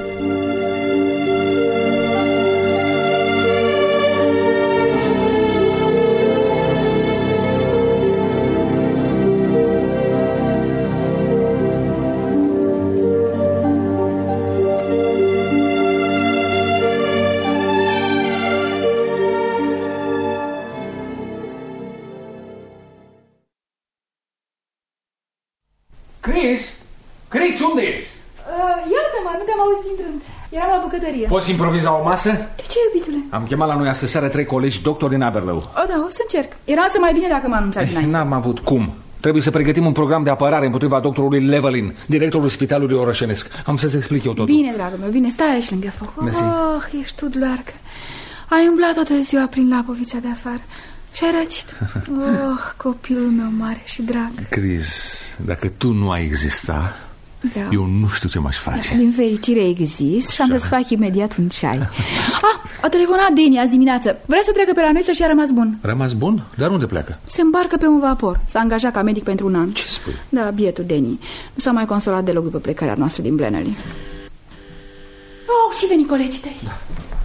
Chris, unde ești? Iartă-mă, nu te-am auzit intrând. Eram la bucătărie. Poți improvisa o masă? De ce, iubitule? Am chemat la noi astăzi seară 3 colegi doctori din Aberlour. Da, o să încerc. Era să mai bine dacă m-am anunțat dinainte. N-am avut cum. Trebuie să pregătim un program de apărare împotriva doctorului Llewellyn, directorul spitalului orășenesc. Am să-ți explic eu totul. Bine, dragă meu, bine, stai aici lângă foc. Ești tu doarcă. Ai umblat toată ziua prin Lapovița de afară și ai răcit. Copilul meu mare și drag. Chris, dacă tu nu ai exista, Da. Eu nu știu ce m-aș face. Din fericire exist și am să-ți fac imediat un ceai. A telefonat Deni azi dimineață. Vrea să treacă pe la noi să-și a rămas bun. Rămas bun? Dar unde pleacă? Se îmbarcă pe un vapor. S-a angajat ca medic pentru un an. Ce spui? Da, bietul Deni. Nu s-a mai consolat deloc după plecarea noastră din Blenheim. Oh, și veni colegii tăi. Da.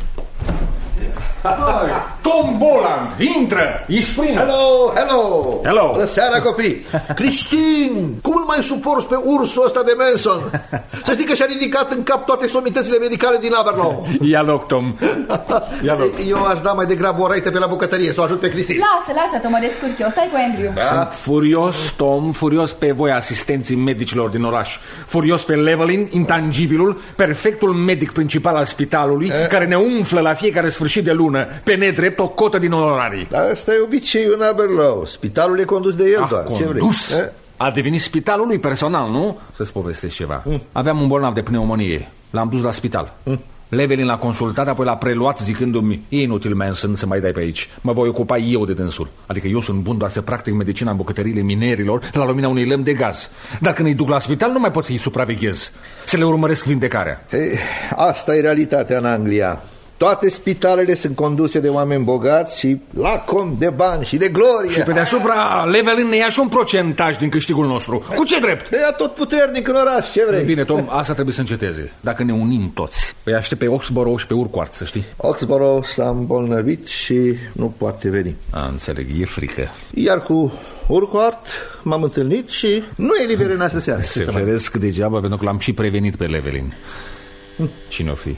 Tom Boland, intră! Ești primul! Hello! Bună seara, copii! Cristin, cum îl mai suporți pe ursul ăsta de Manson? Să știi că și-a ridicat în cap toate somitățile medicale din Aberlour. Ia loc, Tom. Ia loc. Eu aș da mai degrabă o raită pe la bucătărie, să o ajut pe Cristin. Lasă, Tom, mă descurc eu. Stai cu Andrew. Da? Sunt furios, Tom, furios pe voi, asistenții medicilor din oraș. Furios pe Llewellyn, intangibilul, perfectul medic principal al spitalului, care ne umflă la fiecare sfârșit de lună pe nedrept o cotă din onorarii. Asta e obiceiul în Aberlour. Spitalul e condus de el doar. Ce vrei? A devenit spitalul lui personal, nu? Să-ți povestesc ceva. Aveam un bolnav de pneumonie. L-am dus la spital. Llewellyn l-a consultat, apoi l-a preluat zicându-mi: e inutil, Manson, să mai dai pe aici. Mă voi ocupa eu de dânsul. Adică eu sunt bun doar să practic medicina în bucătăriile minerilor la lumina unui lemn de gaz. Dar când îi duc la spital nu mai pot să-i supraveghez, să le urmăresc vindecarea. Asta e realitatea în Anglia. Toate spitalele sunt conduse de oameni bogați și lacom de bani și de glorie. Și pe deasupra Llewellyn ne ia și un procentaj din câștigul nostru. Cu ce drept? E tot puternic în oraș, ce vrei? Bine, Tom, asta trebuie să înceteze. Dacă ne unim toți. Îi aștept pe Oxborough și pe Urquhart, să știi. Oxborough s-a îmbolnăvit și nu poate veni. Înțeleg, e frică. Iar cu Urquhart m-am întâlnit și nu e liber în astă seară. Se feresc degeaba pentru că l-am și prevenit pe Llewellyn. Cine o fi?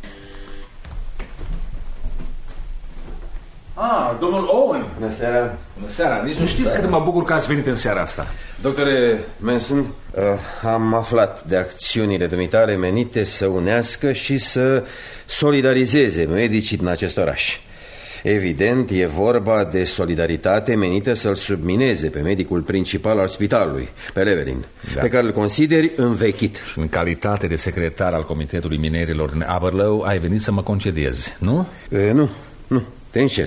Domnul Owen. Bună seara. Bună seara. Nici nu știți cât mă bucur că ați venit în seara asta. Doctore Manson, am aflat de acțiunile dumitale menite să unească și să solidarizeze medicii din acest oraș. Evident, e vorba de solidaritate menită să-l submineze pe medicul principal al spitalului, pe Llewellyn, pe care îl consideri învechit. Și în calitate de secretar al Comitetului Minerilor din Aberlour ai venit să mă concediezi, nu? Nu, te înșeli.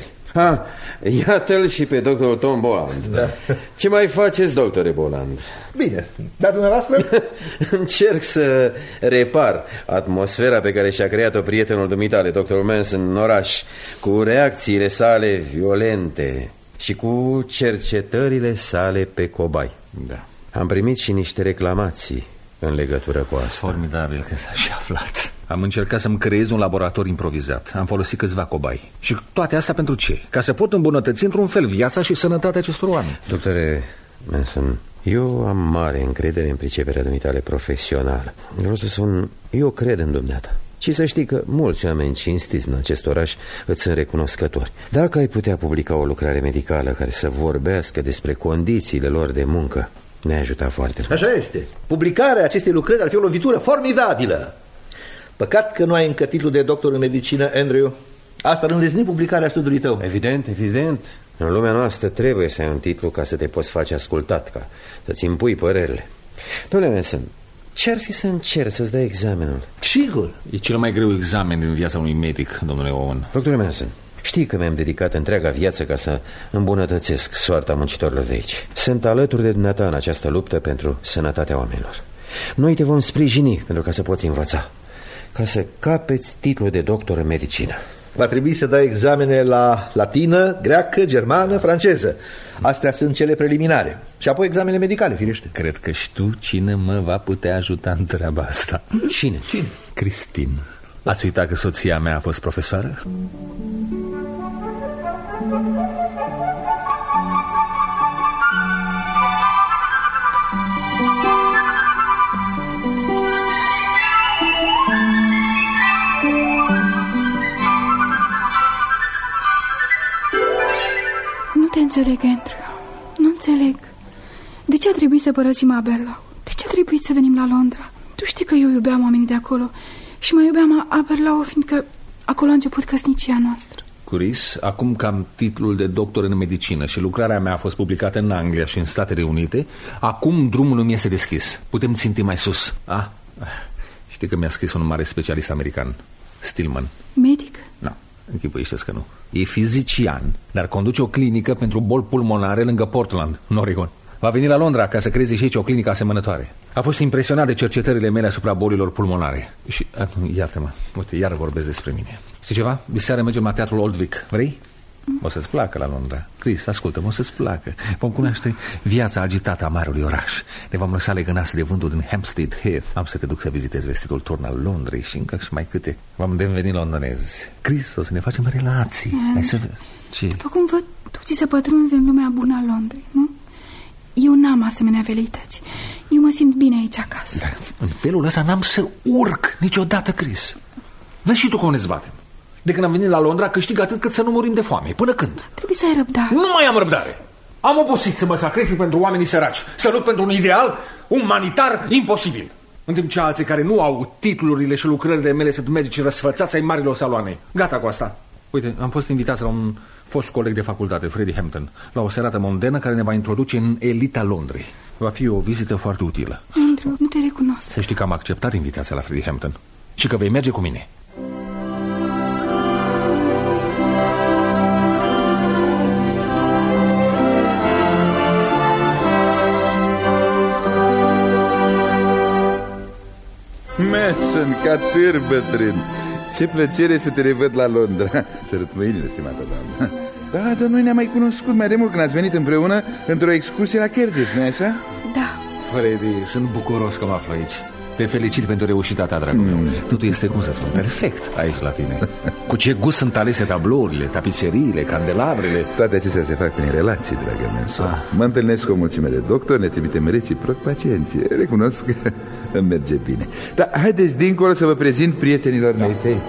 Iată-l și pe doctorul Tom Boland. Da. Ce mai faceți, doctore Boland? Bine, dar dumneavoastră? Încerc să repar atmosfera pe care și-a creat-o prietenul dumitale, doctorul Manson, în oraș, cu reacțiile sale violente și cu cercetările sale pe cobai. Da. Am primit și niște reclamații în legătură cu asta. Formidabil că s-a și aflat. Am încercat să-mi creez un laborator improvizat. Am folosit câțiva cobai. Și toate astea pentru ce? Ca să pot îmbunătăți într-un fel viața și sănătatea acestor oameni. Doctore Manson, eu am mare încredere în priceperea dumitale profesională. Vreau să spun, eu cred în dumneata. Și să știi că mulți oameni cinstiți în acest oraș îți sunt recunoscători. Dacă ai putea publica o lucrare medicală care să vorbească despre condițiile lor de muncă, ne-ai ajutat foarte mult. Așa este. Publicarea acestei lucrări ar fi o lovitură formidabilă. Păcat că nu ai încă titlul de doctor în medicină, Andrew. Asta ar înlesni publicarea studiului tău. Evident. În lumea noastră trebuie să ai un titlu ca să te poți face ascultat, ca să-ți impui părerile. Domnule Manson, ce-ar fi să încerci să-ți dai examenul? Sigur. E cel mai greu examen din viața unui medic, domnule Owen. Doctore Manson, știi că mi-am dedicat întreaga viață ca să îmbunătățesc soarta muncitorilor de aici. Sunt alături de dumneata în această luptă pentru sănătatea oamenilor. Noi te vom sprijini pentru ca să poți învăța, ca să capeți titlul de doctor în medicină. Va trebui să dai examene la latină, greacă, germană, franceză. Astea sunt cele preliminare. Și apoi examene medicale, firește. Cred că știu cine mă va putea ajuta în treaba asta. Cine? Cristin. Ați uitat că soția mea a fost profesoară? Înțeleg, Andrew. Nu înțeleg. De ce a trebuit să părăsim Aberlour? De ce a trebuit să venim la Londra? Tu știi că eu iubeam oamenii de acolo și mai iubeam Aberlour, fiindcă acolo a început căsnicia noastră. Curis, acum că am titlul de doctor în medicină și lucrarea mea a fost publicată în Anglia și în Statele Unite, acum drumul îmi este deschis. Putem ținti mai sus. Știi că mi-a scris un mare specialist american, Stillman. Medic? Nu, închipuiește-ți că nu. E fizician, dar conduce o clinică pentru boli pulmonare lângă Portland, în Oregon. Va veni la Londra ca să creeze și aici o clinică asemănătoare. A fost impresionat de cercetările mele asupra bolilor pulmonare. Și, iartă-mă, uite, iară vorbesc despre mine. Știi ceva? Diseară mergem la teatrul Old Vic. Vrei? O să-ți placă la Londra. Chris, ascultă-mă, o să-ți placă. Vom cunoaște viața agitată a marelui oraș. Ne vom lăsa legănați de vântul din Hampstead Heath. Am să te duc să vizitezi vestitul turn al Londrei și încă și mai câte. Vom deveni londonezi. Chris, o să ne facem relații. Hai să... Ce? După cum văd, tu ți se pătrunzi în lumea bună a Londrei, nu? Eu n-am asemenea veleități. Eu mă simt bine aici acasă. Dar în felul ăsta n-am să urc niciodată, Chris. Vezi și tu cum ne zbatem. De când am venit la Londra câștig atât cât să nu murim de foame. Până când? Trebuie să ai răbdare. Nu mai am răbdare. Am obosit să mă sacrific pentru oamenii săraci, să lupt pentru un ideal umanitar imposibil. În timp ce alții care nu au titlurile și lucrările mele sunt medici răsfățați ai marilor saloane. Gata cu asta. Uite, am fost invitați la un fost coleg de facultate, Freddie Hampton, la o serată mondenă care ne va introduce în elita Londrei. Va fi o vizită foarte utilă. Andrew, nu te recunosc. Să știi că am acceptat invitația la Freddie Hampton și că vei merge cu mine. Manson, ca târ bătrân. Ce plăcere să te revăd la Londra. Sărut mâinile, stimată doamnă. Da, dar noi ne-am mai cunoscut mai de mult când ați venit împreună într-o excursie la Cardiff, nu-i așa? Da. Freddy, sunt bucuros că mă aflu aici. Te felicit pentru reușita ta, dragul meu. Totul este, cum să spun, perfect aici la tine. Cu ce gust sunt alese tablourile, tapiseriile, candelabrele. Toate acestea se fac prin relații, dragă Manson. Mă întâlnesc cu o mulțime de doctori, ne trimitem reciproc pacienții. Recunosc că îmi merge bine. Dar haideți dincolo să vă prezint prietenilor mei tăiți.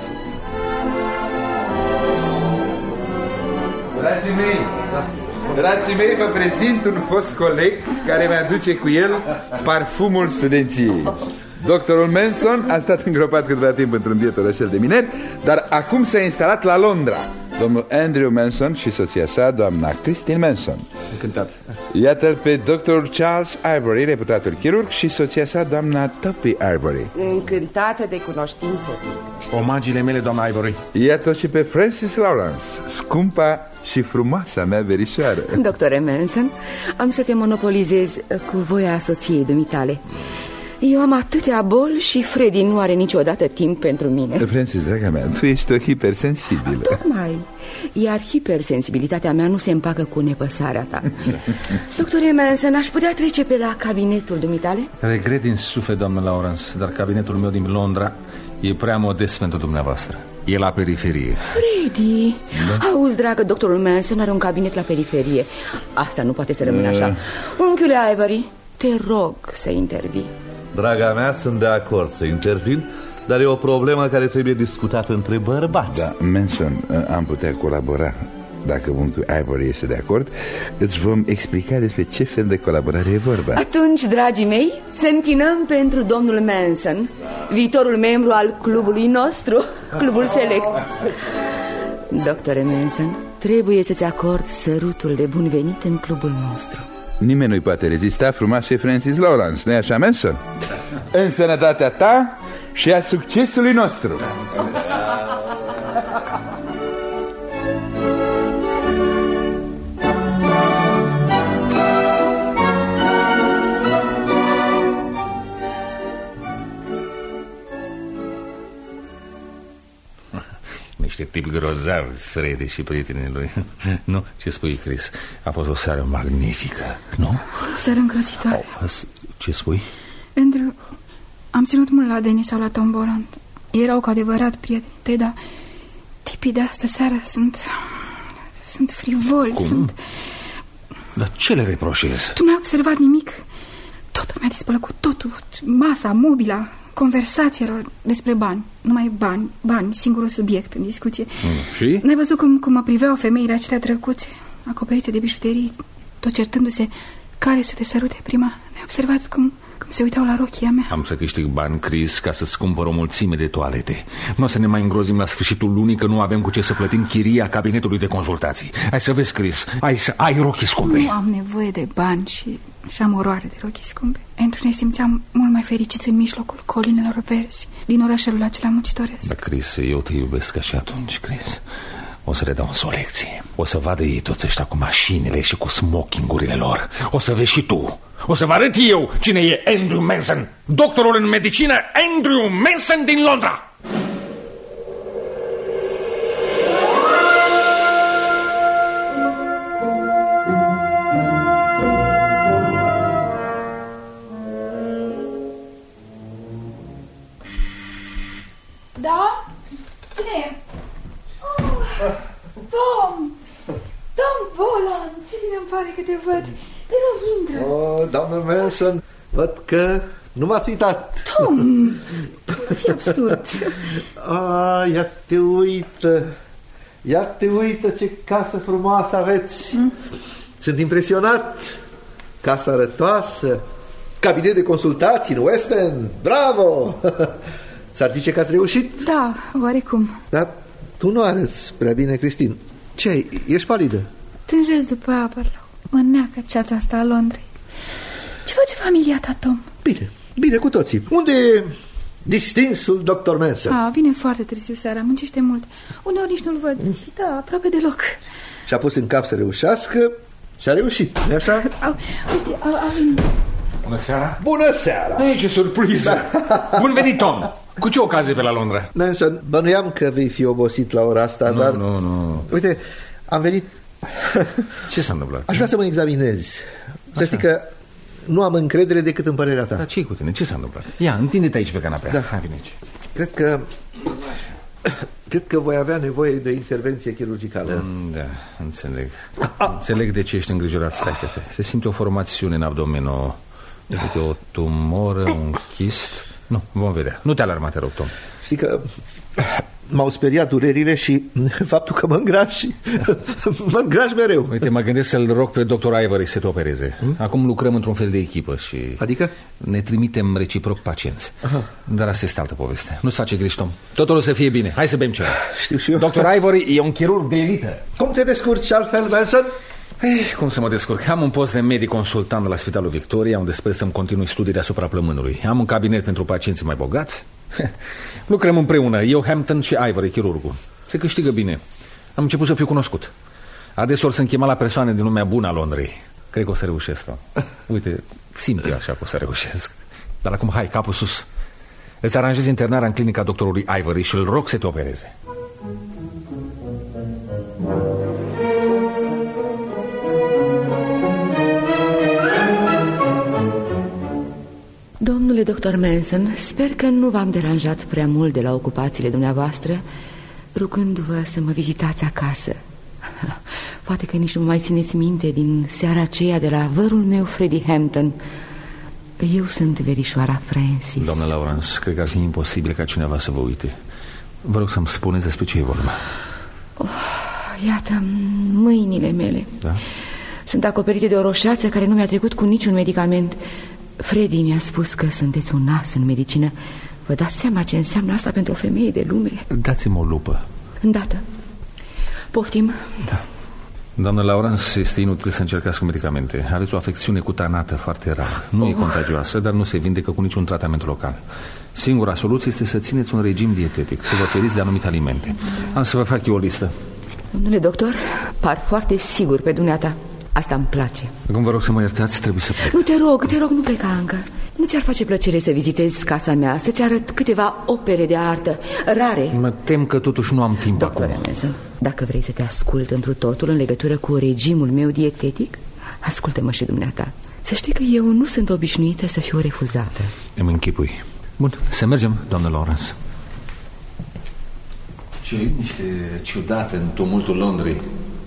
Dragii mei, vă prezint un fost coleg care mi-aduce cu el parfumul studenției. Doctorul Manson a stat îngropat câteva timp într-un biet orășel de mineri, dar acum s-a instalat la Londra. Domnul Andrew Manson și soția sa, doamna Christine Manson. Încântat. Iată-l pe doctorul Charles Ivory, reputatul chirurg, și soția sa, doamna Toppy Ivory. Încântată de cunoștință. Omagiile mele, doamna Ivory. Iată și pe Francis Lawrence, scumpa și frumoasa mea verișoară. Doctore Manson, am să te monopolizez cu voia soției dumitale. Eu am atâtea boli și Freddy nu are niciodată timp pentru mine. Francis, draga mea, tu ești o hipersensibilă. Tocmai. Iar hipersensibilitatea mea nu se împacă cu nepăsarea ta. Doctore Manson, aș putea trece pe la cabinetul dumitale? Regret din suflet, doamnă Lawrence, dar cabinetul meu din Londra e prea modest pentru dumneavoastră. E la periferie. Freddy, da? Auzi, dragă, doctorul Manson are un cabinet la periferie. Asta nu poate să rămână așa. Unchiule Ivory, te rog să intervii. Draga mea, sunt de acord să intervin, dar e o problemă care trebuie discutată între bărbați. Da, Manson, am putea colabora. Dacă unchiul Ivory este de acord, îți vom explica despre ce fel de colaborare e vorba. Atunci, dragii mei, să închinăm pentru domnul Manson, viitorul membru al clubului nostru, Clubul Select. Doctore Manson, trebuie să-ți acord sărutul de bun venit în clubul nostru. Nimeni nu-i poate rezista frumoasei Francis Lawrence, nu-i așa, Manson? În sănătatea ta și a succesului nostru. Niște tipi grozavi, Freddy și prietenii lui. Nu? Ce spui, Chris? A fost o seară magnifică, nu? O seară îngrozitoare. Ce spui? Andrew, am ținut mult la Denis sau la Tom Bolland. Ei erau cu adevărat prieteni tăi, dar tipii de astă seară sunt frivoli. Cum? Dar ce le reproșezi? Tu n-ai observat nimic? Totul mi-a dispărut, totul. Masa, mobila, conversațiilor despre bani. Numai bani, singurul subiect în discuție. Și? N-ai văzut cum mă priveau femeile acelea drăguțe, acoperite de bijuterii, tot certându-se care să te sărute prima? N-ai observat cum se uitau la rochia mea? Am să câștig bani, Chris, ca să-ți cumpăr o mulțime de toalete. Nu o să ne mai îngrozim la sfârșitul lunii că nu avem cu ce să plătim chiria cabinetului de consultații. Hai să vezi, Chris, ai rochii scumpe. Nu am nevoie de bani și am oroare de rochii scumpe. Pentru ne simțeam mult mai fericiți în mijlocul colinelor verzi din orașelul acela muncitoresc. Da, Chris, eu te iubesc ca și atunci, Chris. O să le dau însă o lecție. O să vadă ei toți ăștia cu mașinile și cu smokingurile lor. O să vezi și tu. O să vă arăt eu cine e Andrew Manson, doctorul în medicină Andrew Manson din Londra. Da? Cine e? Tom! Tom Boland! Ce bine îmi pare că te văd. Te rog, intră. Domnul Manson, văd că nu m-ați uitat. Tom! Nu fi absurd. Ia te uită ce casă frumoasă aveți. Sunt impresionat. Casa arătoasă, cabinet de consultații în West End. Bravo! S-ar zice că ați reușit? Da, oarecum. Dar tu nu arăți prea bine, Cristin. Ce ai? Ești palidă. Tânjesc după Aberlow. Mă neacă ceața asta a Londrei. Ce face familia ta, Tom? Bine cu toții. Unde e distinsul Dr. Manson? Vine foarte târziu seara, muncește mult. Uneori nici nu-l văd. Da, aproape deloc. Și-a pus în cap să reușească și a reușit, nu-i așa? Uite, a venit. Bună seara. Bună seara. Ei, ce surpriză. Bun venit, Tom. Cu ce ocazie pe la Londra? Manson, bănuiam că vei fi obosit la ora asta, dar... Nu. Uite, am venit... Ce s-a întâmplat? Aș vrea să mă examinez. Să știi că nu am încredere decât în părerea ta. Dar ce-i cu tine? Ce s-a întâmplat? Ia, întinde-te aici pe canapea. Da. Hai, vine aici. Cred că voi avea nevoie de intervenție chirurgicală. Da, înțeleg. Înțeleg de ce ești îngrijorat. Stai. Se simte o formațiune în abdomen, o tumoră, un chist. Nu, vom vedea. Nu te alarma, te rog, Tom. Știi că m-au speriat durerile și faptul că mă îngraș mereu. Uite, mă gândesc să-l rog pe Dr. Ivory să te opereze. Acum lucrăm într-un fel de echipă și... Adică? Ne trimitem reciproc pacienți. Dar asta este altă poveste. Nu-ți face griji, Tom. Totul o să fie bine. Hai să bem ceva. Știu și eu. Dr. Ivory e un chirurg de elită. Cum te descurci altfel, Manson? Cum să mă descurc? Am un post de medic consultant la Spitalul Victoria, unde sper să-mi continui studiile asupra plămânului. Am un cabinet pentru pacienți mai bogați. Lucrăm împreună, eu, Hampton și Ivory, chirurgul. Se câștigă bine. Am început să fiu cunoscut. Adeseori sunt chemat la persoane din lumea bună a Londrei. Cred că o să reușesc. Uite, simt eu așa că o să reușesc. Dar acum, hai, capul sus. Îți aranjezi internarea în clinica doctorului Ivory și îl rog să te opereze. Domnule doctor Manson, sper că nu v-am deranjat prea mult de la ocupațiile dumneavoastră, rugându-vă să mă vizitați acasă. Poate că nici nu mai țineți minte din seara aceea de la vărul meu, Freddie Hampton. Eu sunt verișoara Francis. Doamnă Lawrence, cred că ar fi imposibil ca cineva să vă uite. Vă rog să-mi spuneți despre ce e vorba. Iată, mâinile mele. Da? Sunt acoperite de o roșață care nu mi-a trecut cu niciun medicament. Freddie mi-a spus că sunteți un as în medicină. Vă dați seama ce înseamnă asta pentru o femeie de lume? Dați-mi o lupă. Îndată. Poftim? Da. Doamnă Lawrence, este inutil să încercați cu medicamente. Aveți o afecțiune cutanată foarte rar. Nu e contagioasă, dar nu se vindecă cu niciun tratament local. Singura soluție este să țineți un regim dietetic, să vă feriți de anumite alimente. Am să vă fac eu o listă. Domnule doctor, par foarte sigur pe dumneata. Asta îmi place. Acum vă rog să mă iertați, trebuie să plec. Nu, te rog, nu pleca încă. Nu ți-ar face plăcere să vizitezi casa mea, să-ți arăt câteva opere de artă rare? Mă tem că totuși nu am timp acum. Doctore Manson, dacă vrei să te ascult întru totul în legătură cu regimul meu dietetic, ascultă-mă și dumneata. Să știi că eu nu sunt obișnuită să fiu refuzată. Îmi închipui. Bun, să mergem, doamnă Lawrence. Ce liniște ciudată în tumultul Londrei.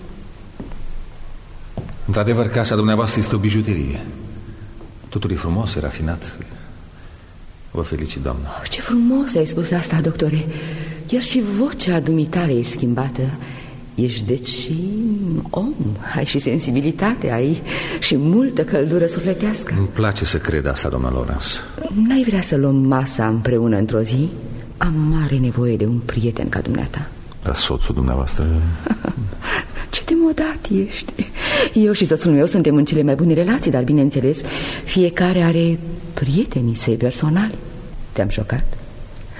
Într-adevăr, casa dumneavoastră este o bijuterie. Totul e frumos, e rafinat. Vă felicit, doamnă. Ce frumos ai spus asta, doctore. Chiar și vocea dumitale e schimbată. Ești deci și om. Ai și sensibilitate, ai și multă căldură sufletească. Îmi place să cred asta, doamna Lawrence. N-ai vrea să luăm masa împreună într-o zi? Am mare nevoie de un prieten ca dumneata. Dar soțul dumneavoastră... Ce demodat ești. Eu și soțul meu suntem în cele mai bune relații, dar bineînțeles, fiecare are prietenii săi personali. Te-am șocat?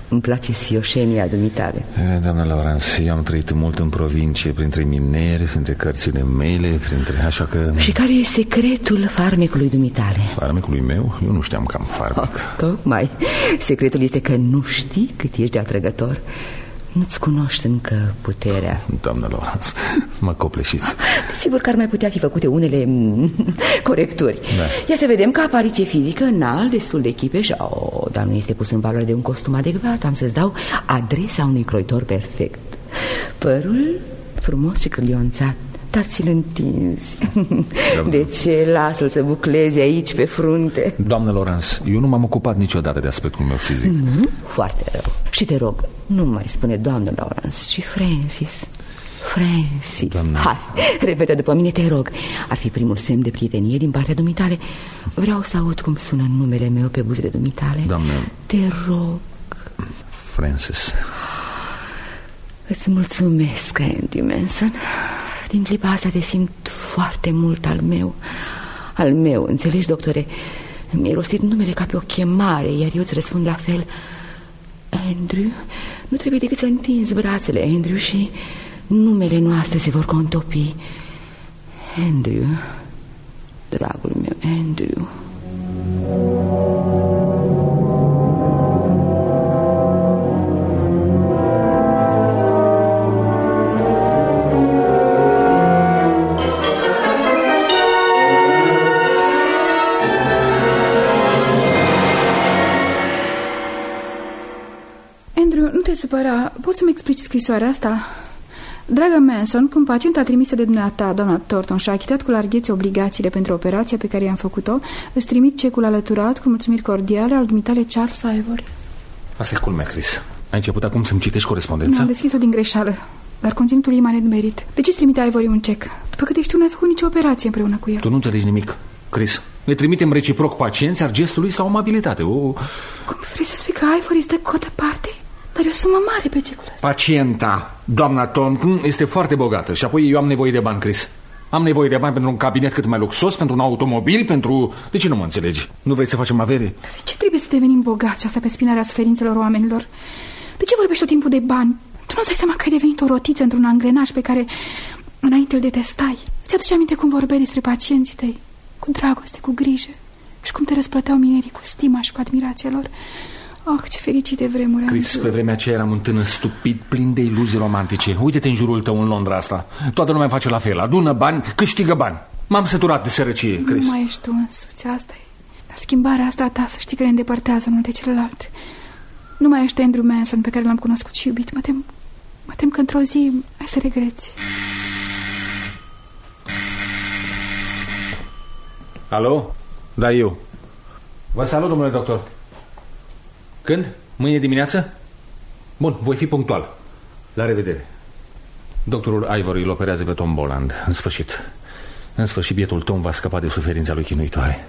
Îmi place sfioșenia dumitale. Doamna Laurence, eu am trăit mult în provincie, printre mineri, printre cărțile mele, așa că... Și care e secretul farmecului dumitale? Farmecului meu? Eu nu știam că am farmec. Tocmai. Secretul este că nu știi cât ești de atrăgător. Nu-ți cunoști încă puterea. Doamna Laurence, mă copleșiți. Sigur că ar mai putea fi făcute unele corecturi. Da. Ia să vedem, ca apariție fizică, înalt, destul de chipeș. Dar nu este pus în valoare de un costum adecvat. Am să-ți dau adresa unui croitor perfect. Părul frumos și cârlionțat, dar ți-l întinzi. De ce? Lasă-l să bucleze aici pe frunte. Doamnă Laurence, eu nu m-am ocupat niciodată de aspectul meu fizic. Foarte rău. Și te rog, nu mai spune doamnă Laurence, ci Francis. Francis, doamne. Hai, repete după mine, te rog. Ar fi primul semn de prietenie din partea dumitale. Vreau să aud cum sună numele meu pe buzele dumitale. Doamne, te rog. Francis. Îți mulțumesc, Andrew Manson. Din clipa asta te simt foarte mult al meu. Al meu, înțelegi, doctore? Mi-ai rostit numele ca pe o chemare, iar eu îți răspund la fel. Andrew, nu trebuie decât să întinzi brațele, Andrew, și numele noastre se vor contopi. Andrew, dragul meu, Andrew. Nu te supăra, poți să-mi explici scrisoarea asta? Dragă Manson, cum pacienta trimisă de dumneata, doamna Thornton, și-a achitat cu larghețe obligațiile pentru operația pe care i-am făcut-o, îți trimit cecul alăturat cu mulțumiri cordiale al dumitale Charles Ivory. Asta e culmea, Chris. Ai început acum să-mi citești corespondența? Am deschis-o din greșeală, dar conținutul ei m-a nedumerit. De ce-ți trimite Ivory un cec? După câte știu, n-ai făcut nicio operație împreună cu el. Tu nu înțelegi nimic, Chris. Ne trimitem reciproc pacienți, iar gestul lui este o amabilitate. Cum vrei să spui că Ivory îți dă cotă parte? Dar e o sumă mare pe cecul ăsta. Pacienta, doamna Thornton, este foarte bogată. Și apoi eu am nevoie de bani, Chris. Am nevoie de bani pentru un cabinet cât mai luxos, pentru un automobil, pentru... De ce nu mă înțelegi? Nu vrei să facem avere? Dar de ce trebuie să devenim bogați, asta pe spinarea suferințelor oamenilor? De ce vorbești tot timpul de bani? Tu nu-ți dai seama că ai devenit o rotiță într-un angrenaj pe care înainte îl detestai? Ți-aduce aminte cum vorbeai despre pacienții tăi? Cu dragoste, cu grijă. Și cum te răsplăteau minerii cu stima și cu admirația lor. Ah, ce fericite vremuri. Chris, pe vremea aceea eram un tânăr stupid, plin de iluzii romantice. Uite-te în jurul tău în Londra asta. Toată lumea face la fel, adună bani, câștigă bani. M-am săturat de sărăcie, Chris. Nu mai ești tu însuți, asta e. Dar schimbarea asta a ta, să știi că ne îndepărtează unul de celălalt. Nu mai ești Andrew Manson pe care l-am cunoscut și iubit. Mă tem că într-o zi ai să regreți. Alo? Da, eu. Vă salut, domnule doctor. Când? Mâine dimineață? Bun, voi fi punctual. La revedere. Doctorul Ivory îl operează pe Tom Boland. În sfârșit. În sfârșit, bietul Tom va scăpa de suferința lui chinuitoare.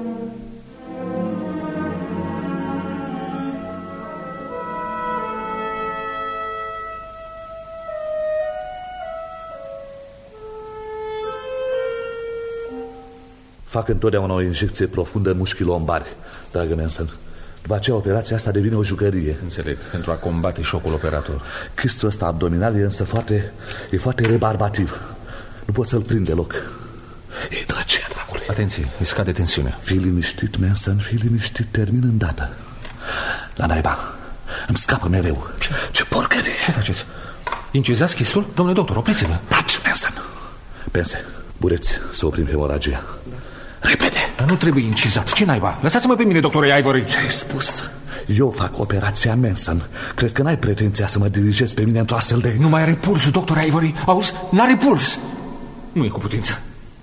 Fac întotdeauna o injecție profundă în mușchii lombari, dragă Manson. După aceea, operația asta devine o jucărie. Înțeleg, pentru a combate șocul operator. Chistul ăsta abdominal e însă foarte rebarbativ. Nu pot să-l prind deloc. E drăcea, dracule. Atenție, îi scade tensiunea. Fii liniștit, Manson, fii liniștit, termin îndată. La naiba, îmi scapă mereu. Ce porcărie. Ce faceți? Incizați chistul? Domnule doctor, opriți-vă. Taci, Manson. Pense, bureți să oprim hemoragia. Da. Repede! Dar nu trebuie incizat. Ce naiba? Lăsați-mă pe mine, doctore Ivory. Ce ai spus? Eu fac operația Manson. Cred că n-ai pretenția să mă dirigezi pe mine într-o astfel de... Nu mai are puls, doctor Ivory. Auzi? N-are puls. Nu e cu putință.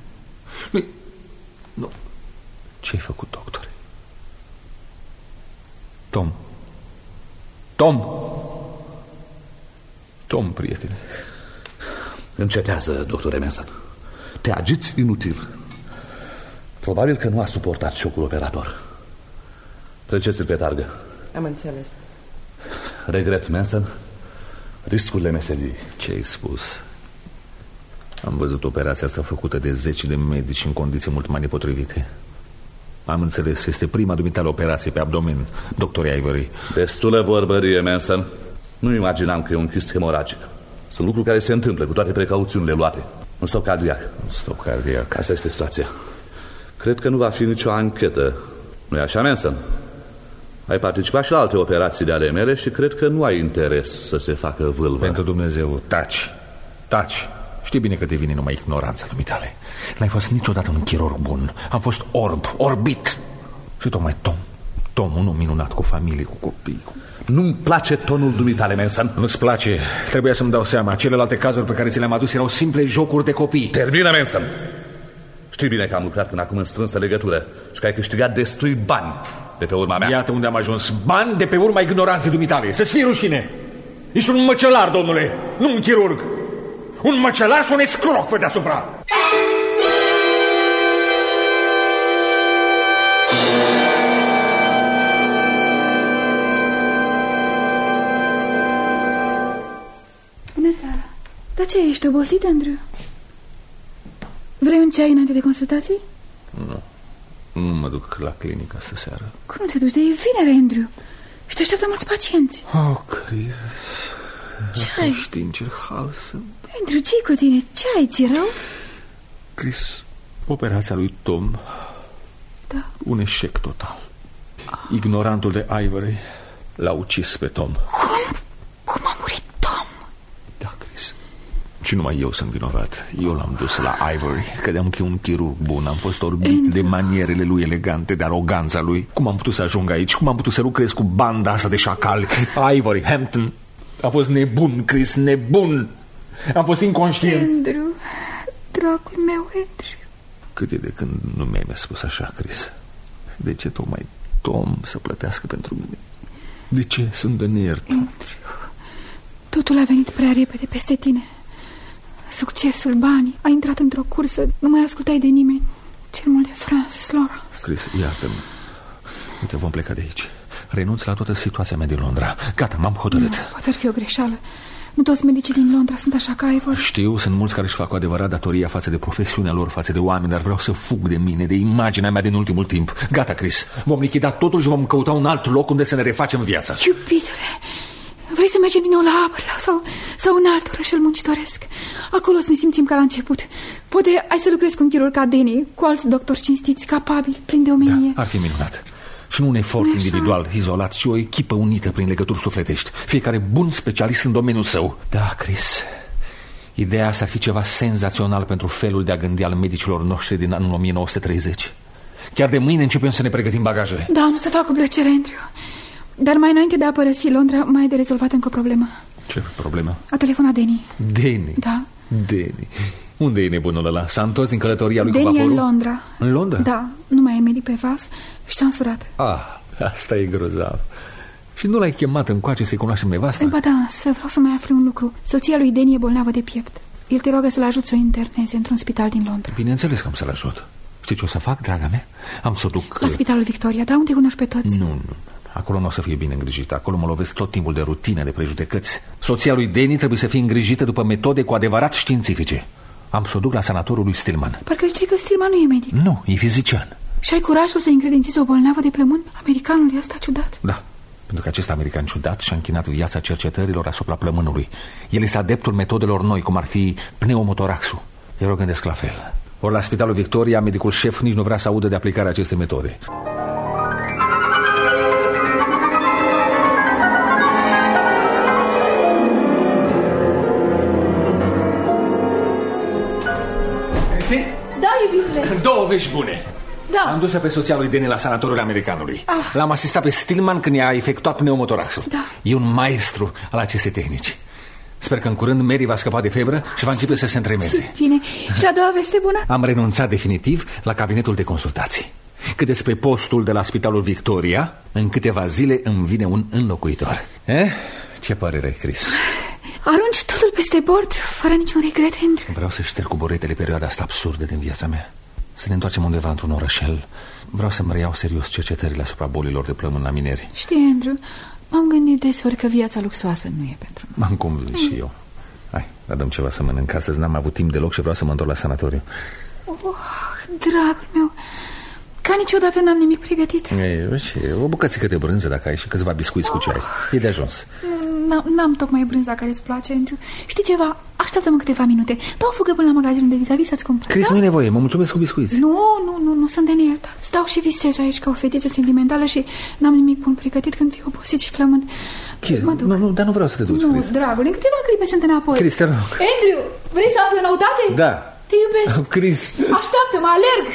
Nu. Ce-ai făcut, doctore? Tom, prietene. Încetează, doctore Manson. Te agiți inutil. Probabil că nu a suportat șocul operator. Treceți-l pe targă. Am înțeles. Regret, Manson. Riscurile meseriei. Ce ai spus? Am văzut operația asta făcută de 10 de medici în condiții mult mai nepotrivite. Am înțeles, este prima dumitale operație pe abdomen, doctor Ivory. Destulă vorbărie, Manson. Nu imaginam că e un chist hemoragic. Sunt lucruri care se întâmplă cu toate precauțiunile luate. Un stop cardiac. Stop cardiac. Asta este situația. Cred că nu va fi nicio anchetă. Nu-i așa, Manson? Ai participat și la alte operații de ale mele și cred că nu ai interes să se facă vâlvă. Pentru Dumnezeu, taci. Taci. Știi bine că te vine numai ignoranța dumitale. N-ai fost niciodată un chirurg bun. Am fost orbit. Și tocmai Tom, unul minunat, cu familie, cu copii. Nu-mi place tonul dumitale, Manson. Nu-ți place? Trebuia să-mi dau seama. Celelalte cazuri pe care ți le-am adus erau simple jocuri de copii. Termină, Manson. Știi bine că am lucrat până acum în strânsă legătură și că ai câștigat destui bani de pe urma mea. Iată unde am ajuns. Bani de pe urma ignoranței dumitale. Să-ți fie rușine. Ești un măcelar, domnule, nu un chirurg. Un măcelar și un escroc pe deasupra. Bună seara. Dar ce, ești obosit, Andrew? Vrei un ceai înainte de consultații? Nu mă duc la clinică astă seară. Cum nu te duci? De e vinere, Andrew. Și te așteaptă mulți pacienți. Oh, Chris. Ce ai? Știi în ce hal sunt. Andrew, ce-i cu tine? Ce ai, ți rău? Chris, operația lui Tom. Da. Un eșec total. Ignorantul de Ivory l-a ucis pe Tom. Cum a murit Tom? Da, Chris. Și numai eu sunt vinovat. Eu l-am dus la Ivory. Credeam că e un chirurg bun. Am fost orbit de manierele lui elegante, de aroganța lui. Cum am putut să ajung aici? Cum am putut să lucrez cu banda asta de șacali? Ivory, Hampton. Am fost nebun, Chris, nebun. Am fost inconștient. Andrew, dragul meu, Andrew. Cât e de când nu mi-ai mai spus așa, Chris? De ce tocmai Tom să plătească pentru mine? De ce sunt de neiertat? Totul a venit prea repede peste tine. Succesul, banii. Ai intrat într-o cursă, nu mai ascultai de nimeni. Cel mult de Francis Lawrence. Chris, iartă-mă. Uite, vom pleca de aici. Renunț la toată situația mea din Londra. Gata, m-am hotărât. Poate ar fi o greșeală. Nu toți medicii din Londra sunt așa ca Ivory. Știu, sunt mulți care își fac cu adevărat datoria față de profesiunea lor, față de oameni, dar vreau să fug de mine, de imaginea mea din ultimul timp. Gata, Chris, vom lichida totul și vom căuta un alt loc unde să ne refacem viața. Iubitule, vrei să mergem din nou la Aberlour sau un alt orășel muncitoresc? Acolo să ne simțim ca la început. Poate ai să lucrezi cu un chirurg ca Denny, cu alți doctori cinstiți, capabili, plini de omenie. Da, ar fi minunat. Și nu un efort individual, izolat, ci o echipă unită prin legături sufletești. Fiecare bun specialist în domeniul său. Da, Chris, ideea asta ar fi ceva senzațional pentru felul de a gândi al medicilor noștri din anul 1930. Chiar de mâine începem să ne pregătim bagajele. Da, am să fac cu plăcere, Andrew. Dar mai înainte de a părăsi Londra, mai ai de rezolvat încă o problemă. Ce problemă? A telefonat Denny. Denny? Da. Denny. Unde e nebunul ăla? S-a întors din călătoria lui Denny cu vaporul? în Londra. În Londra? Da, nu mai e medic pe vas și s-a însurat. Asta e grozav. Și nu l-ai chemat încoace să-i cunoaștem nevasta? Ba da, însă vreau să mai aflu un lucru. Soția lui Denny e bolnavă de piept. El te roagă să-l ajut să o interneze într-un spital din Londra. Bineînțeles că am să-l ajut. Știi ce o să fac, draga mea? Am să o duc... La Spitalul Victoria, da? Unde cunoști pe toți? Nu. Acolo nu o să fie bine îngrijită. Acolo mă lovesc tot timpul de rutine, de prejudecăți. Soția lui Denny trebuie să fie îngrijită după metode cu adevărat științifice. Am să o duc la sanatorul lui Stillman. Parcă ziceai că Stillman nu e medic. Nu, e fizician. Și ai curajul să încredințezi o bolnavă de plămân? Americanul e ăsta ciudat. Da, pentru că acest american ciudat și-a închinat viața cercetărilor asupra plămânului. El este adeptul metodelor noi, cum ar fi pneumotoraxul. Eu o gândesc la fel. Ori la Spitalul Victoria, medicul șef nici nu vrea să audă de aplicarea acestei metode. Da, iubitule. Două vești bune. Da. Am dus-o pe soția lui Denny la sanatoriul americanului. L-am asistat pe Stillman când i-a efectuat pneumotoraxul. Da. E un maestru al acestei tehnici. Sper că în curând Mary va scăpa de febră și va începe să se întremeze. Bine. Și a doua veste bună? Am renunțat definitiv la cabinetul de consultații. Cât despre postul de la Spitalul Victoria, în câteva zile îmi vine un înlocuitor. Ce părere, Chris? Arunci totul peste bord, fără niciun regret, Andrew. Vreau să șterg cu buretele perioada asta absurdă din viața mea. Să ne întoarcem undeva într-un orășel. Vreau să-mi reiau serios cercetările asupra bolilor de plămân la mineri. Știi, Andrew, m-am gândit deseori că viața luxoasă nu e pentru mine. M-am convins și eu. Hai, dăm ceva să mănânc. Astăzi n-am avut timp deloc și vreau să mă întorc la sanatoriu. Dragul meu, Ca niciodată n-am nimic pregătit. O bucățică de brânză dacă ai și câțiva biscuiți cu ceai. E de ajuns. N-am tocmai brânza care îți place, Andrew. Știi ceva? Așteaptă-mă câteva minute. Dau o fugă până la magazinul de vis-a-vis să-ți cumpăr. Chris, nu e nevoie, mă mulțumesc cu biscuiți. Nu, sunt de neiertat. Stau și visez aici ca o fetiță sentimentală și n-am nimic bun pregătit când fiu obosit și flămând. Nu, dar nu vreau să te duci, Chris. Dragul, în câteva clipe sunt înapoi. Chris, te rog. Andrew, vrei să afli o noutate? Da. Te iubesc. Chris. Așteaptă-mă, alerg.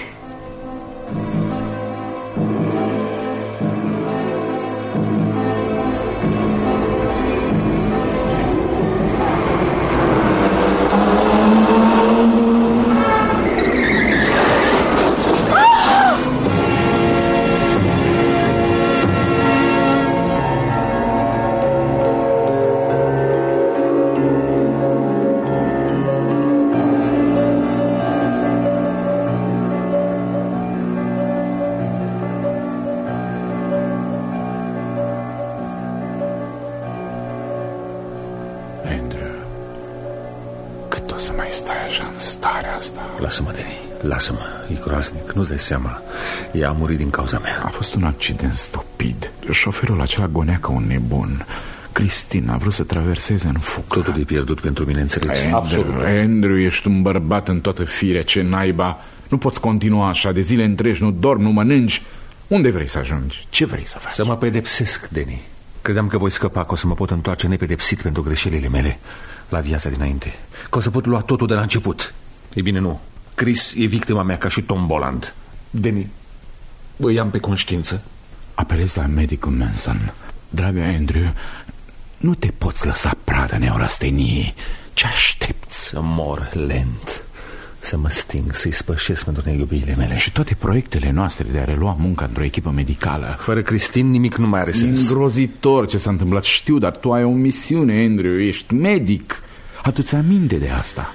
Lasă-mă, Danny, lasă-mă, e groaznic, nu-ți dai seama. Ea a murit din cauza mea. A fost un accident stupid. Șoferul acela gonea ca un nebun. Cristina a vrut să traverseze în fugă. Totul e pierdut pentru mine, înțelegi? Absolut. Andrew, ești un bărbat în toată firea, ce naiba. Nu poți continua așa, de zile întregi, nu dormi, nu mănânci. Unde vrei să ajungi? Ce vrei să faci? Să mă pedepsesc, Danny. Credeam că voi scăpa, că o să mă pot întoarce nepedepsit pentru greșelile mele la viața dinainte, că o să pot lua totul de la început. E bine, nu. Chris e victima mea ca și Tom Boland. Danny, îi am pe conștiință. Apelezi la medicul Manson. Dragă Andrew, nu te poți lăsa pradă neurasteniei. Ce aștepți? Să mor lent, să mă sting, să-i spășesc pentru neiubirile mele. Și toate proiectele noastre de a relua munca într-o echipă medicală. Fără Cristin nimic nu mai are sens. Îngrozitor ce s-a întâmplat. Știu, dar tu ai o misiune, Andrew. Ești medic. Adu-ți aminte de asta.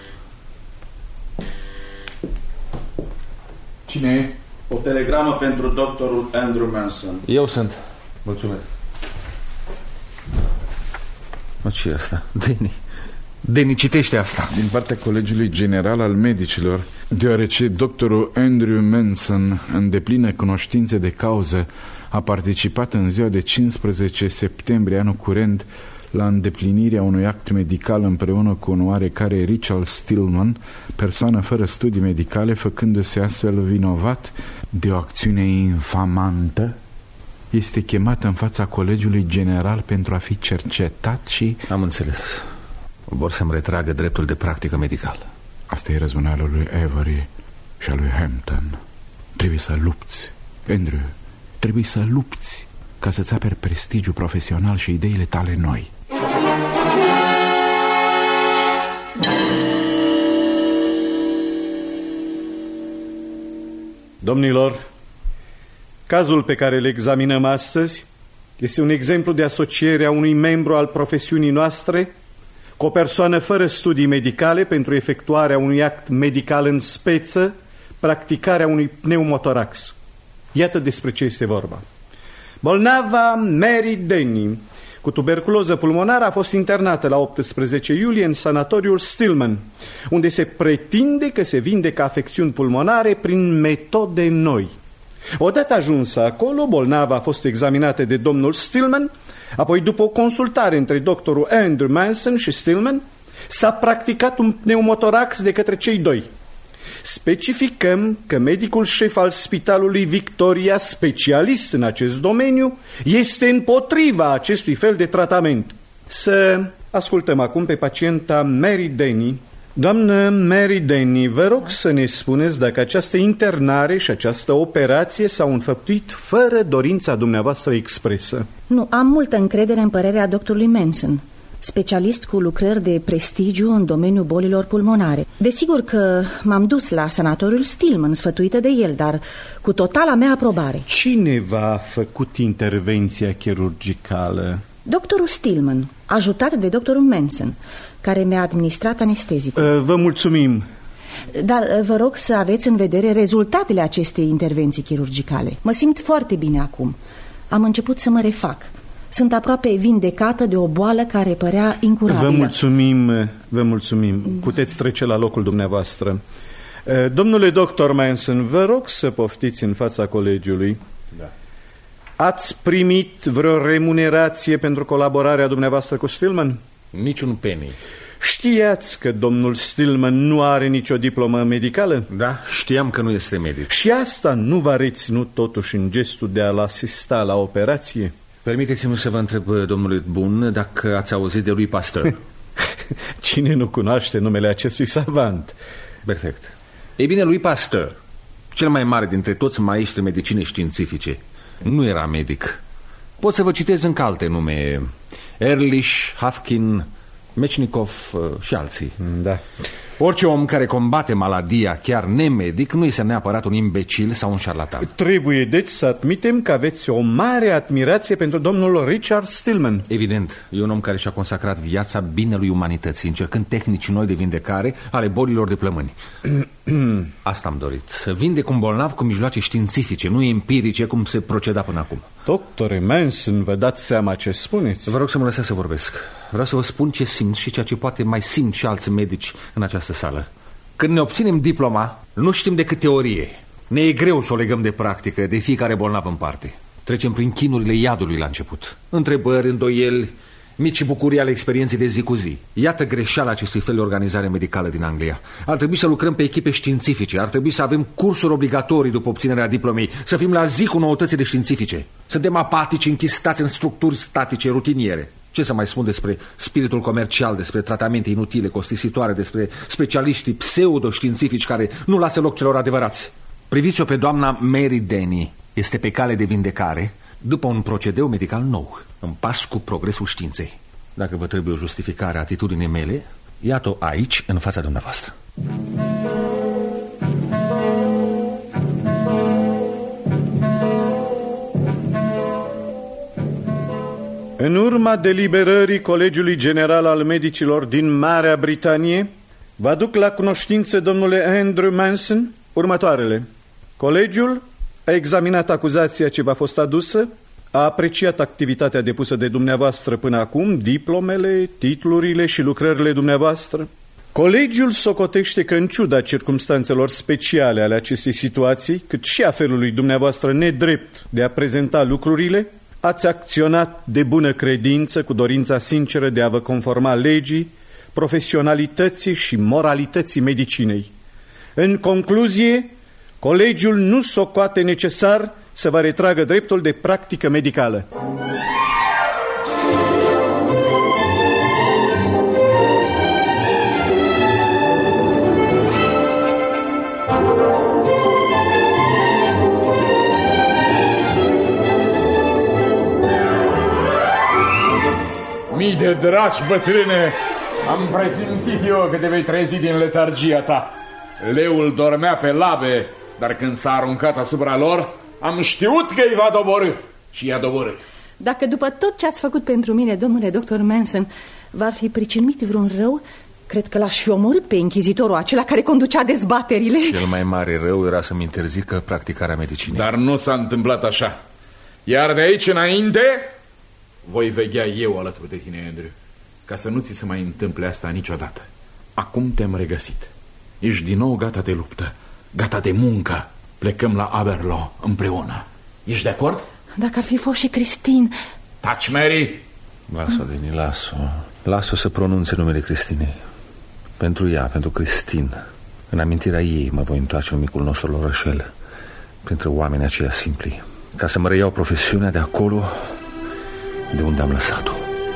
Cine e? O telegramă pentru doctorul Andrew Manson. Eu sunt. Mulțumesc. Ce e asta? Danny, citește asta. Din partea Colegiului General al Medicilor. Deoarece doctorul Andrew Manson, în deplină cunoștințe de cauză, a participat în ziua de 15 septembrie anul curent la îndeplinirea unui act medical împreună cu un oarecare Richard Stillman, persoană fără studii medicale, făcându-se astfel vinovat de o acțiune infamantă, este chemat în fața Colegiului General pentru a fi cercetat și... Am înțeles. Vor să-mi retragă dreptul de practică medicală. Asta e răzbunarea lui Avery și a lui Hampton. Trebuie să lupți, Andrew. Trebuie să lupți ca să-ți aperi prestigiul profesional și ideile tale noi. Domnilor, cazul pe care îl examinăm astăzi este un exemplu de asociere a unui membru al profesiunii noastre cu o persoană fără studii medicale pentru efectuarea unui act medical în speță, practicarea unui pneumotorax. Iată despre ce este vorba. Bolnava Mary Denny, cu tuberculoză pulmonară, a fost internată la 18 iulie în sanatoriul Stillman, unde se pretinde că se vindecă afecțiuni pulmonare prin metode noi. Odată ajunsă acolo, bolnava a fost examinată de domnul Stillman, apoi după o consultare între doctorul Andrew Manson și Stillman, s-a practicat un pneumotorax de către cei doi. Specificăm că medicul șef al Spitalului Victoria, specialist în acest domeniu, este împotriva acestui fel de tratament. Să ascultăm acum pe pacienta Mary Denny. Doamnă Mary Denny, vă rog să ne spuneți dacă această internare și această operație s-au înfăptuit fără dorința dumneavoastră expresă. Nu, am multă încredere în părerea doctorului Manson, specialist cu lucrări de prestigiu în domeniul bolilor pulmonare. Desigur că m-am dus la sanatoriul Stillman, sfătuită de el, dar cu totala mea aprobare. Cine v-a făcut intervenția chirurgicală? Doctorul Stillman, ajutat de doctorul Manson, care mi-a administrat anestezicul. Vă mulțumim. Dar vă rog să aveți în vedere rezultatele acestei intervenții chirurgicale. Mă simt foarte bine acum. Am început să mă refac. Sunt aproape vindecată de o boală care părea incurabilă. Vă mulțumim. Puteți trece la locul dumneavoastră. Domnule doctor Manson, vă rog să poftiți în fața colegiului. Da. Ați primit vreo remunerație pentru colaborarea dumneavoastră cu Stillman? Niciun penny. Știați că domnul Stillman nu are nicio diplomă medicală? Da, știam că nu este medic. Și asta nu v-a reținut totuși în gestul de a-l asista la operație? Permiteți-mi să vă întreb, domnule Bun, dacă ați auzit de lui Pasteur. Cine nu cunoaște numele acestui savant? Perfect. Ei bine, lui Pasteur, cel mai mare dintre toți maestri medicinei științifice, nu era medic. Pot să vă citez încă alte nume: Ehrlich, Hafkin, Mechnikov și alții. Da. Orice om care combate maladia, chiar nemedic, nu este neapărat un imbecil sau un șarlatan. Trebuie deci să admitem că aveți o mare admirație pentru domnul Richard Stillman. Evident, e un om care și-a consacrat viața binelui umanității, încercând tehnici noi de vindecare ale bolilor de plămâni. Asta am dorit, să vindec un bolnav cu mijloace științifice, nu empirice, cum se proceda până acum. Doctore Manson, vă dați seama ce spuneți? Vă rog să mă lăsați să vorbesc. Vreau să vă spun ce simt și ceea ce poate mai simt și alți medici în această sală. Când ne obținem diploma, nu știm decât teorie. Ne e greu să o legăm de practică, de fiecare bolnav în parte. Trecem prin chinurile iadului la început. Întrebări, îndoieli, mici bucurii ale experienței de zi cu zi. Iată greșeala acestui fel de organizare medicală din Anglia. Ar trebui să lucrăm pe echipe științifice, ar trebui să avem cursuri obligatorii după obținerea diplomei, să fim la zi cu noutățile științifice. Suntem apatici, închistați în structuri statice, rutiniere. Ce să mai spun despre spiritul comercial, despre tratamente inutile, costisitoare, despre specialiștii pseudo-științifici care nu lasă loc celor adevărați. Priviți-o pe doamna Mary Denny. Este pe cale de vindecare după un procedeu medical nou, în pas cu progresul științei. Dacă vă trebuie o justificare a atitudinii mele, iată-o aici, în fața dumneavoastră. În urma deliberării Colegiului General al Medicilor din Marea Britanie, vă aduc la cunoștință, domnule Andrew Manson, următoarele. Colegiul a examinat acuzația ce v-a fost adusă, a apreciat activitatea depusă de dumneavoastră până acum, diplomele, titlurile și lucrările dumneavoastră. Colegiul socotește că, în ciuda circumstanțelor speciale ale acestei situații, cât și a felului dumneavoastră nedrept de a prezenta lucrurile, ați acționat de bună credință, cu dorința sinceră de a vă conforma legii, profesionalității și moralității medicinei. În concluzie, colegiul nu socoate necesar să vă retragă dreptul de practică medicală. Mii de dragi bătrâne, am presimțit eu că te vei trezi din letargia ta. Leul dormea pe labe, dar când s-a aruncat asupra lor, am știut că îi va doborî și i-a doborât. Dacă după tot ce ați făcut pentru mine, domnule doctor Manson, v-ar fi pricinuit vreun rău, cred că l-aș fi omorât pe inchizitorul acela care conducea dezbaterile. Cel mai mare rău era să-mi interzică practicarea medicinei. Dar nu s-a întâmplat așa. Iar de aici înainte voi veghea eu alături de tine, Andrew, ca să nu ți se mai întâmple asta niciodată. Acum te-am regăsit. Ești din nou gata de luptă, gata de muncă. Plecăm la Aberlour împreună. Ești de acord? Dacă ar fi fost și Christine. Taci, Mary! Las-o, Denny, las-o. Las-o să pronunțe numele Cristinei. Pentru ea, pentru Christine, în amintirea ei mă voi întoarce în micul nostru orășel, printre oamenii aceia simpli, ca să mă reiau profesiunea de acolo de unde am lăsat-o.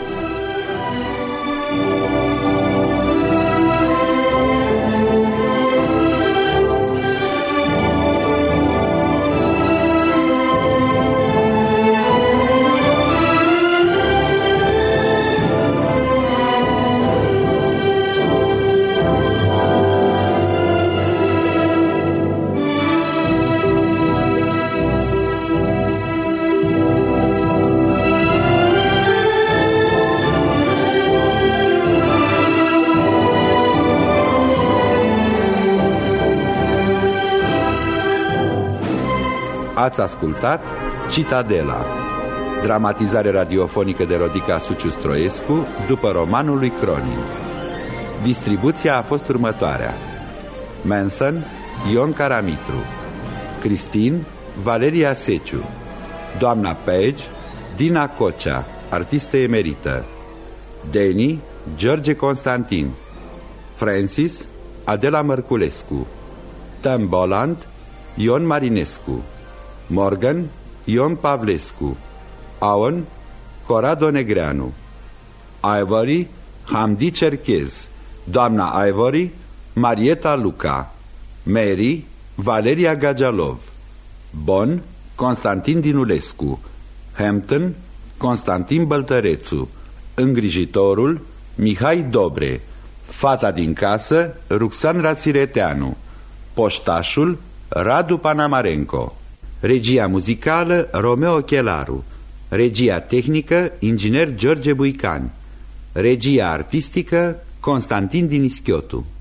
Ați ascultat Citadela, dramatizare radiofonică de Rodica Suciu-Stroiescu după romanul lui Cronin. Distribuția a fost următoarea: Manson, Ion Caramitru. Cristin Valeria Seciu. Doamna Page Dina Cocea, artistă emerită. Deni George Constantin. Francis Adela Mărculescu. Tom Boland Ion Marinescu. Morgan Ion Pavlescu. Aon Corado Negreanu. Ivory Hamdi Cerchez. Doamna Ivory Marieta Luca. Mary Valeria Gagialov. Bon Constantin Dinulescu. Hampton Constantin Băltărețu. Îngrijitorul Mihai Dobre. Fata din casă Ruxandra Țireteanu. Poștașul Radu Panamarenco. Regia muzicală Romeo Chelaru. Regia tehnică inginer George Buican. Regia artistică Constantin Dinischiotu.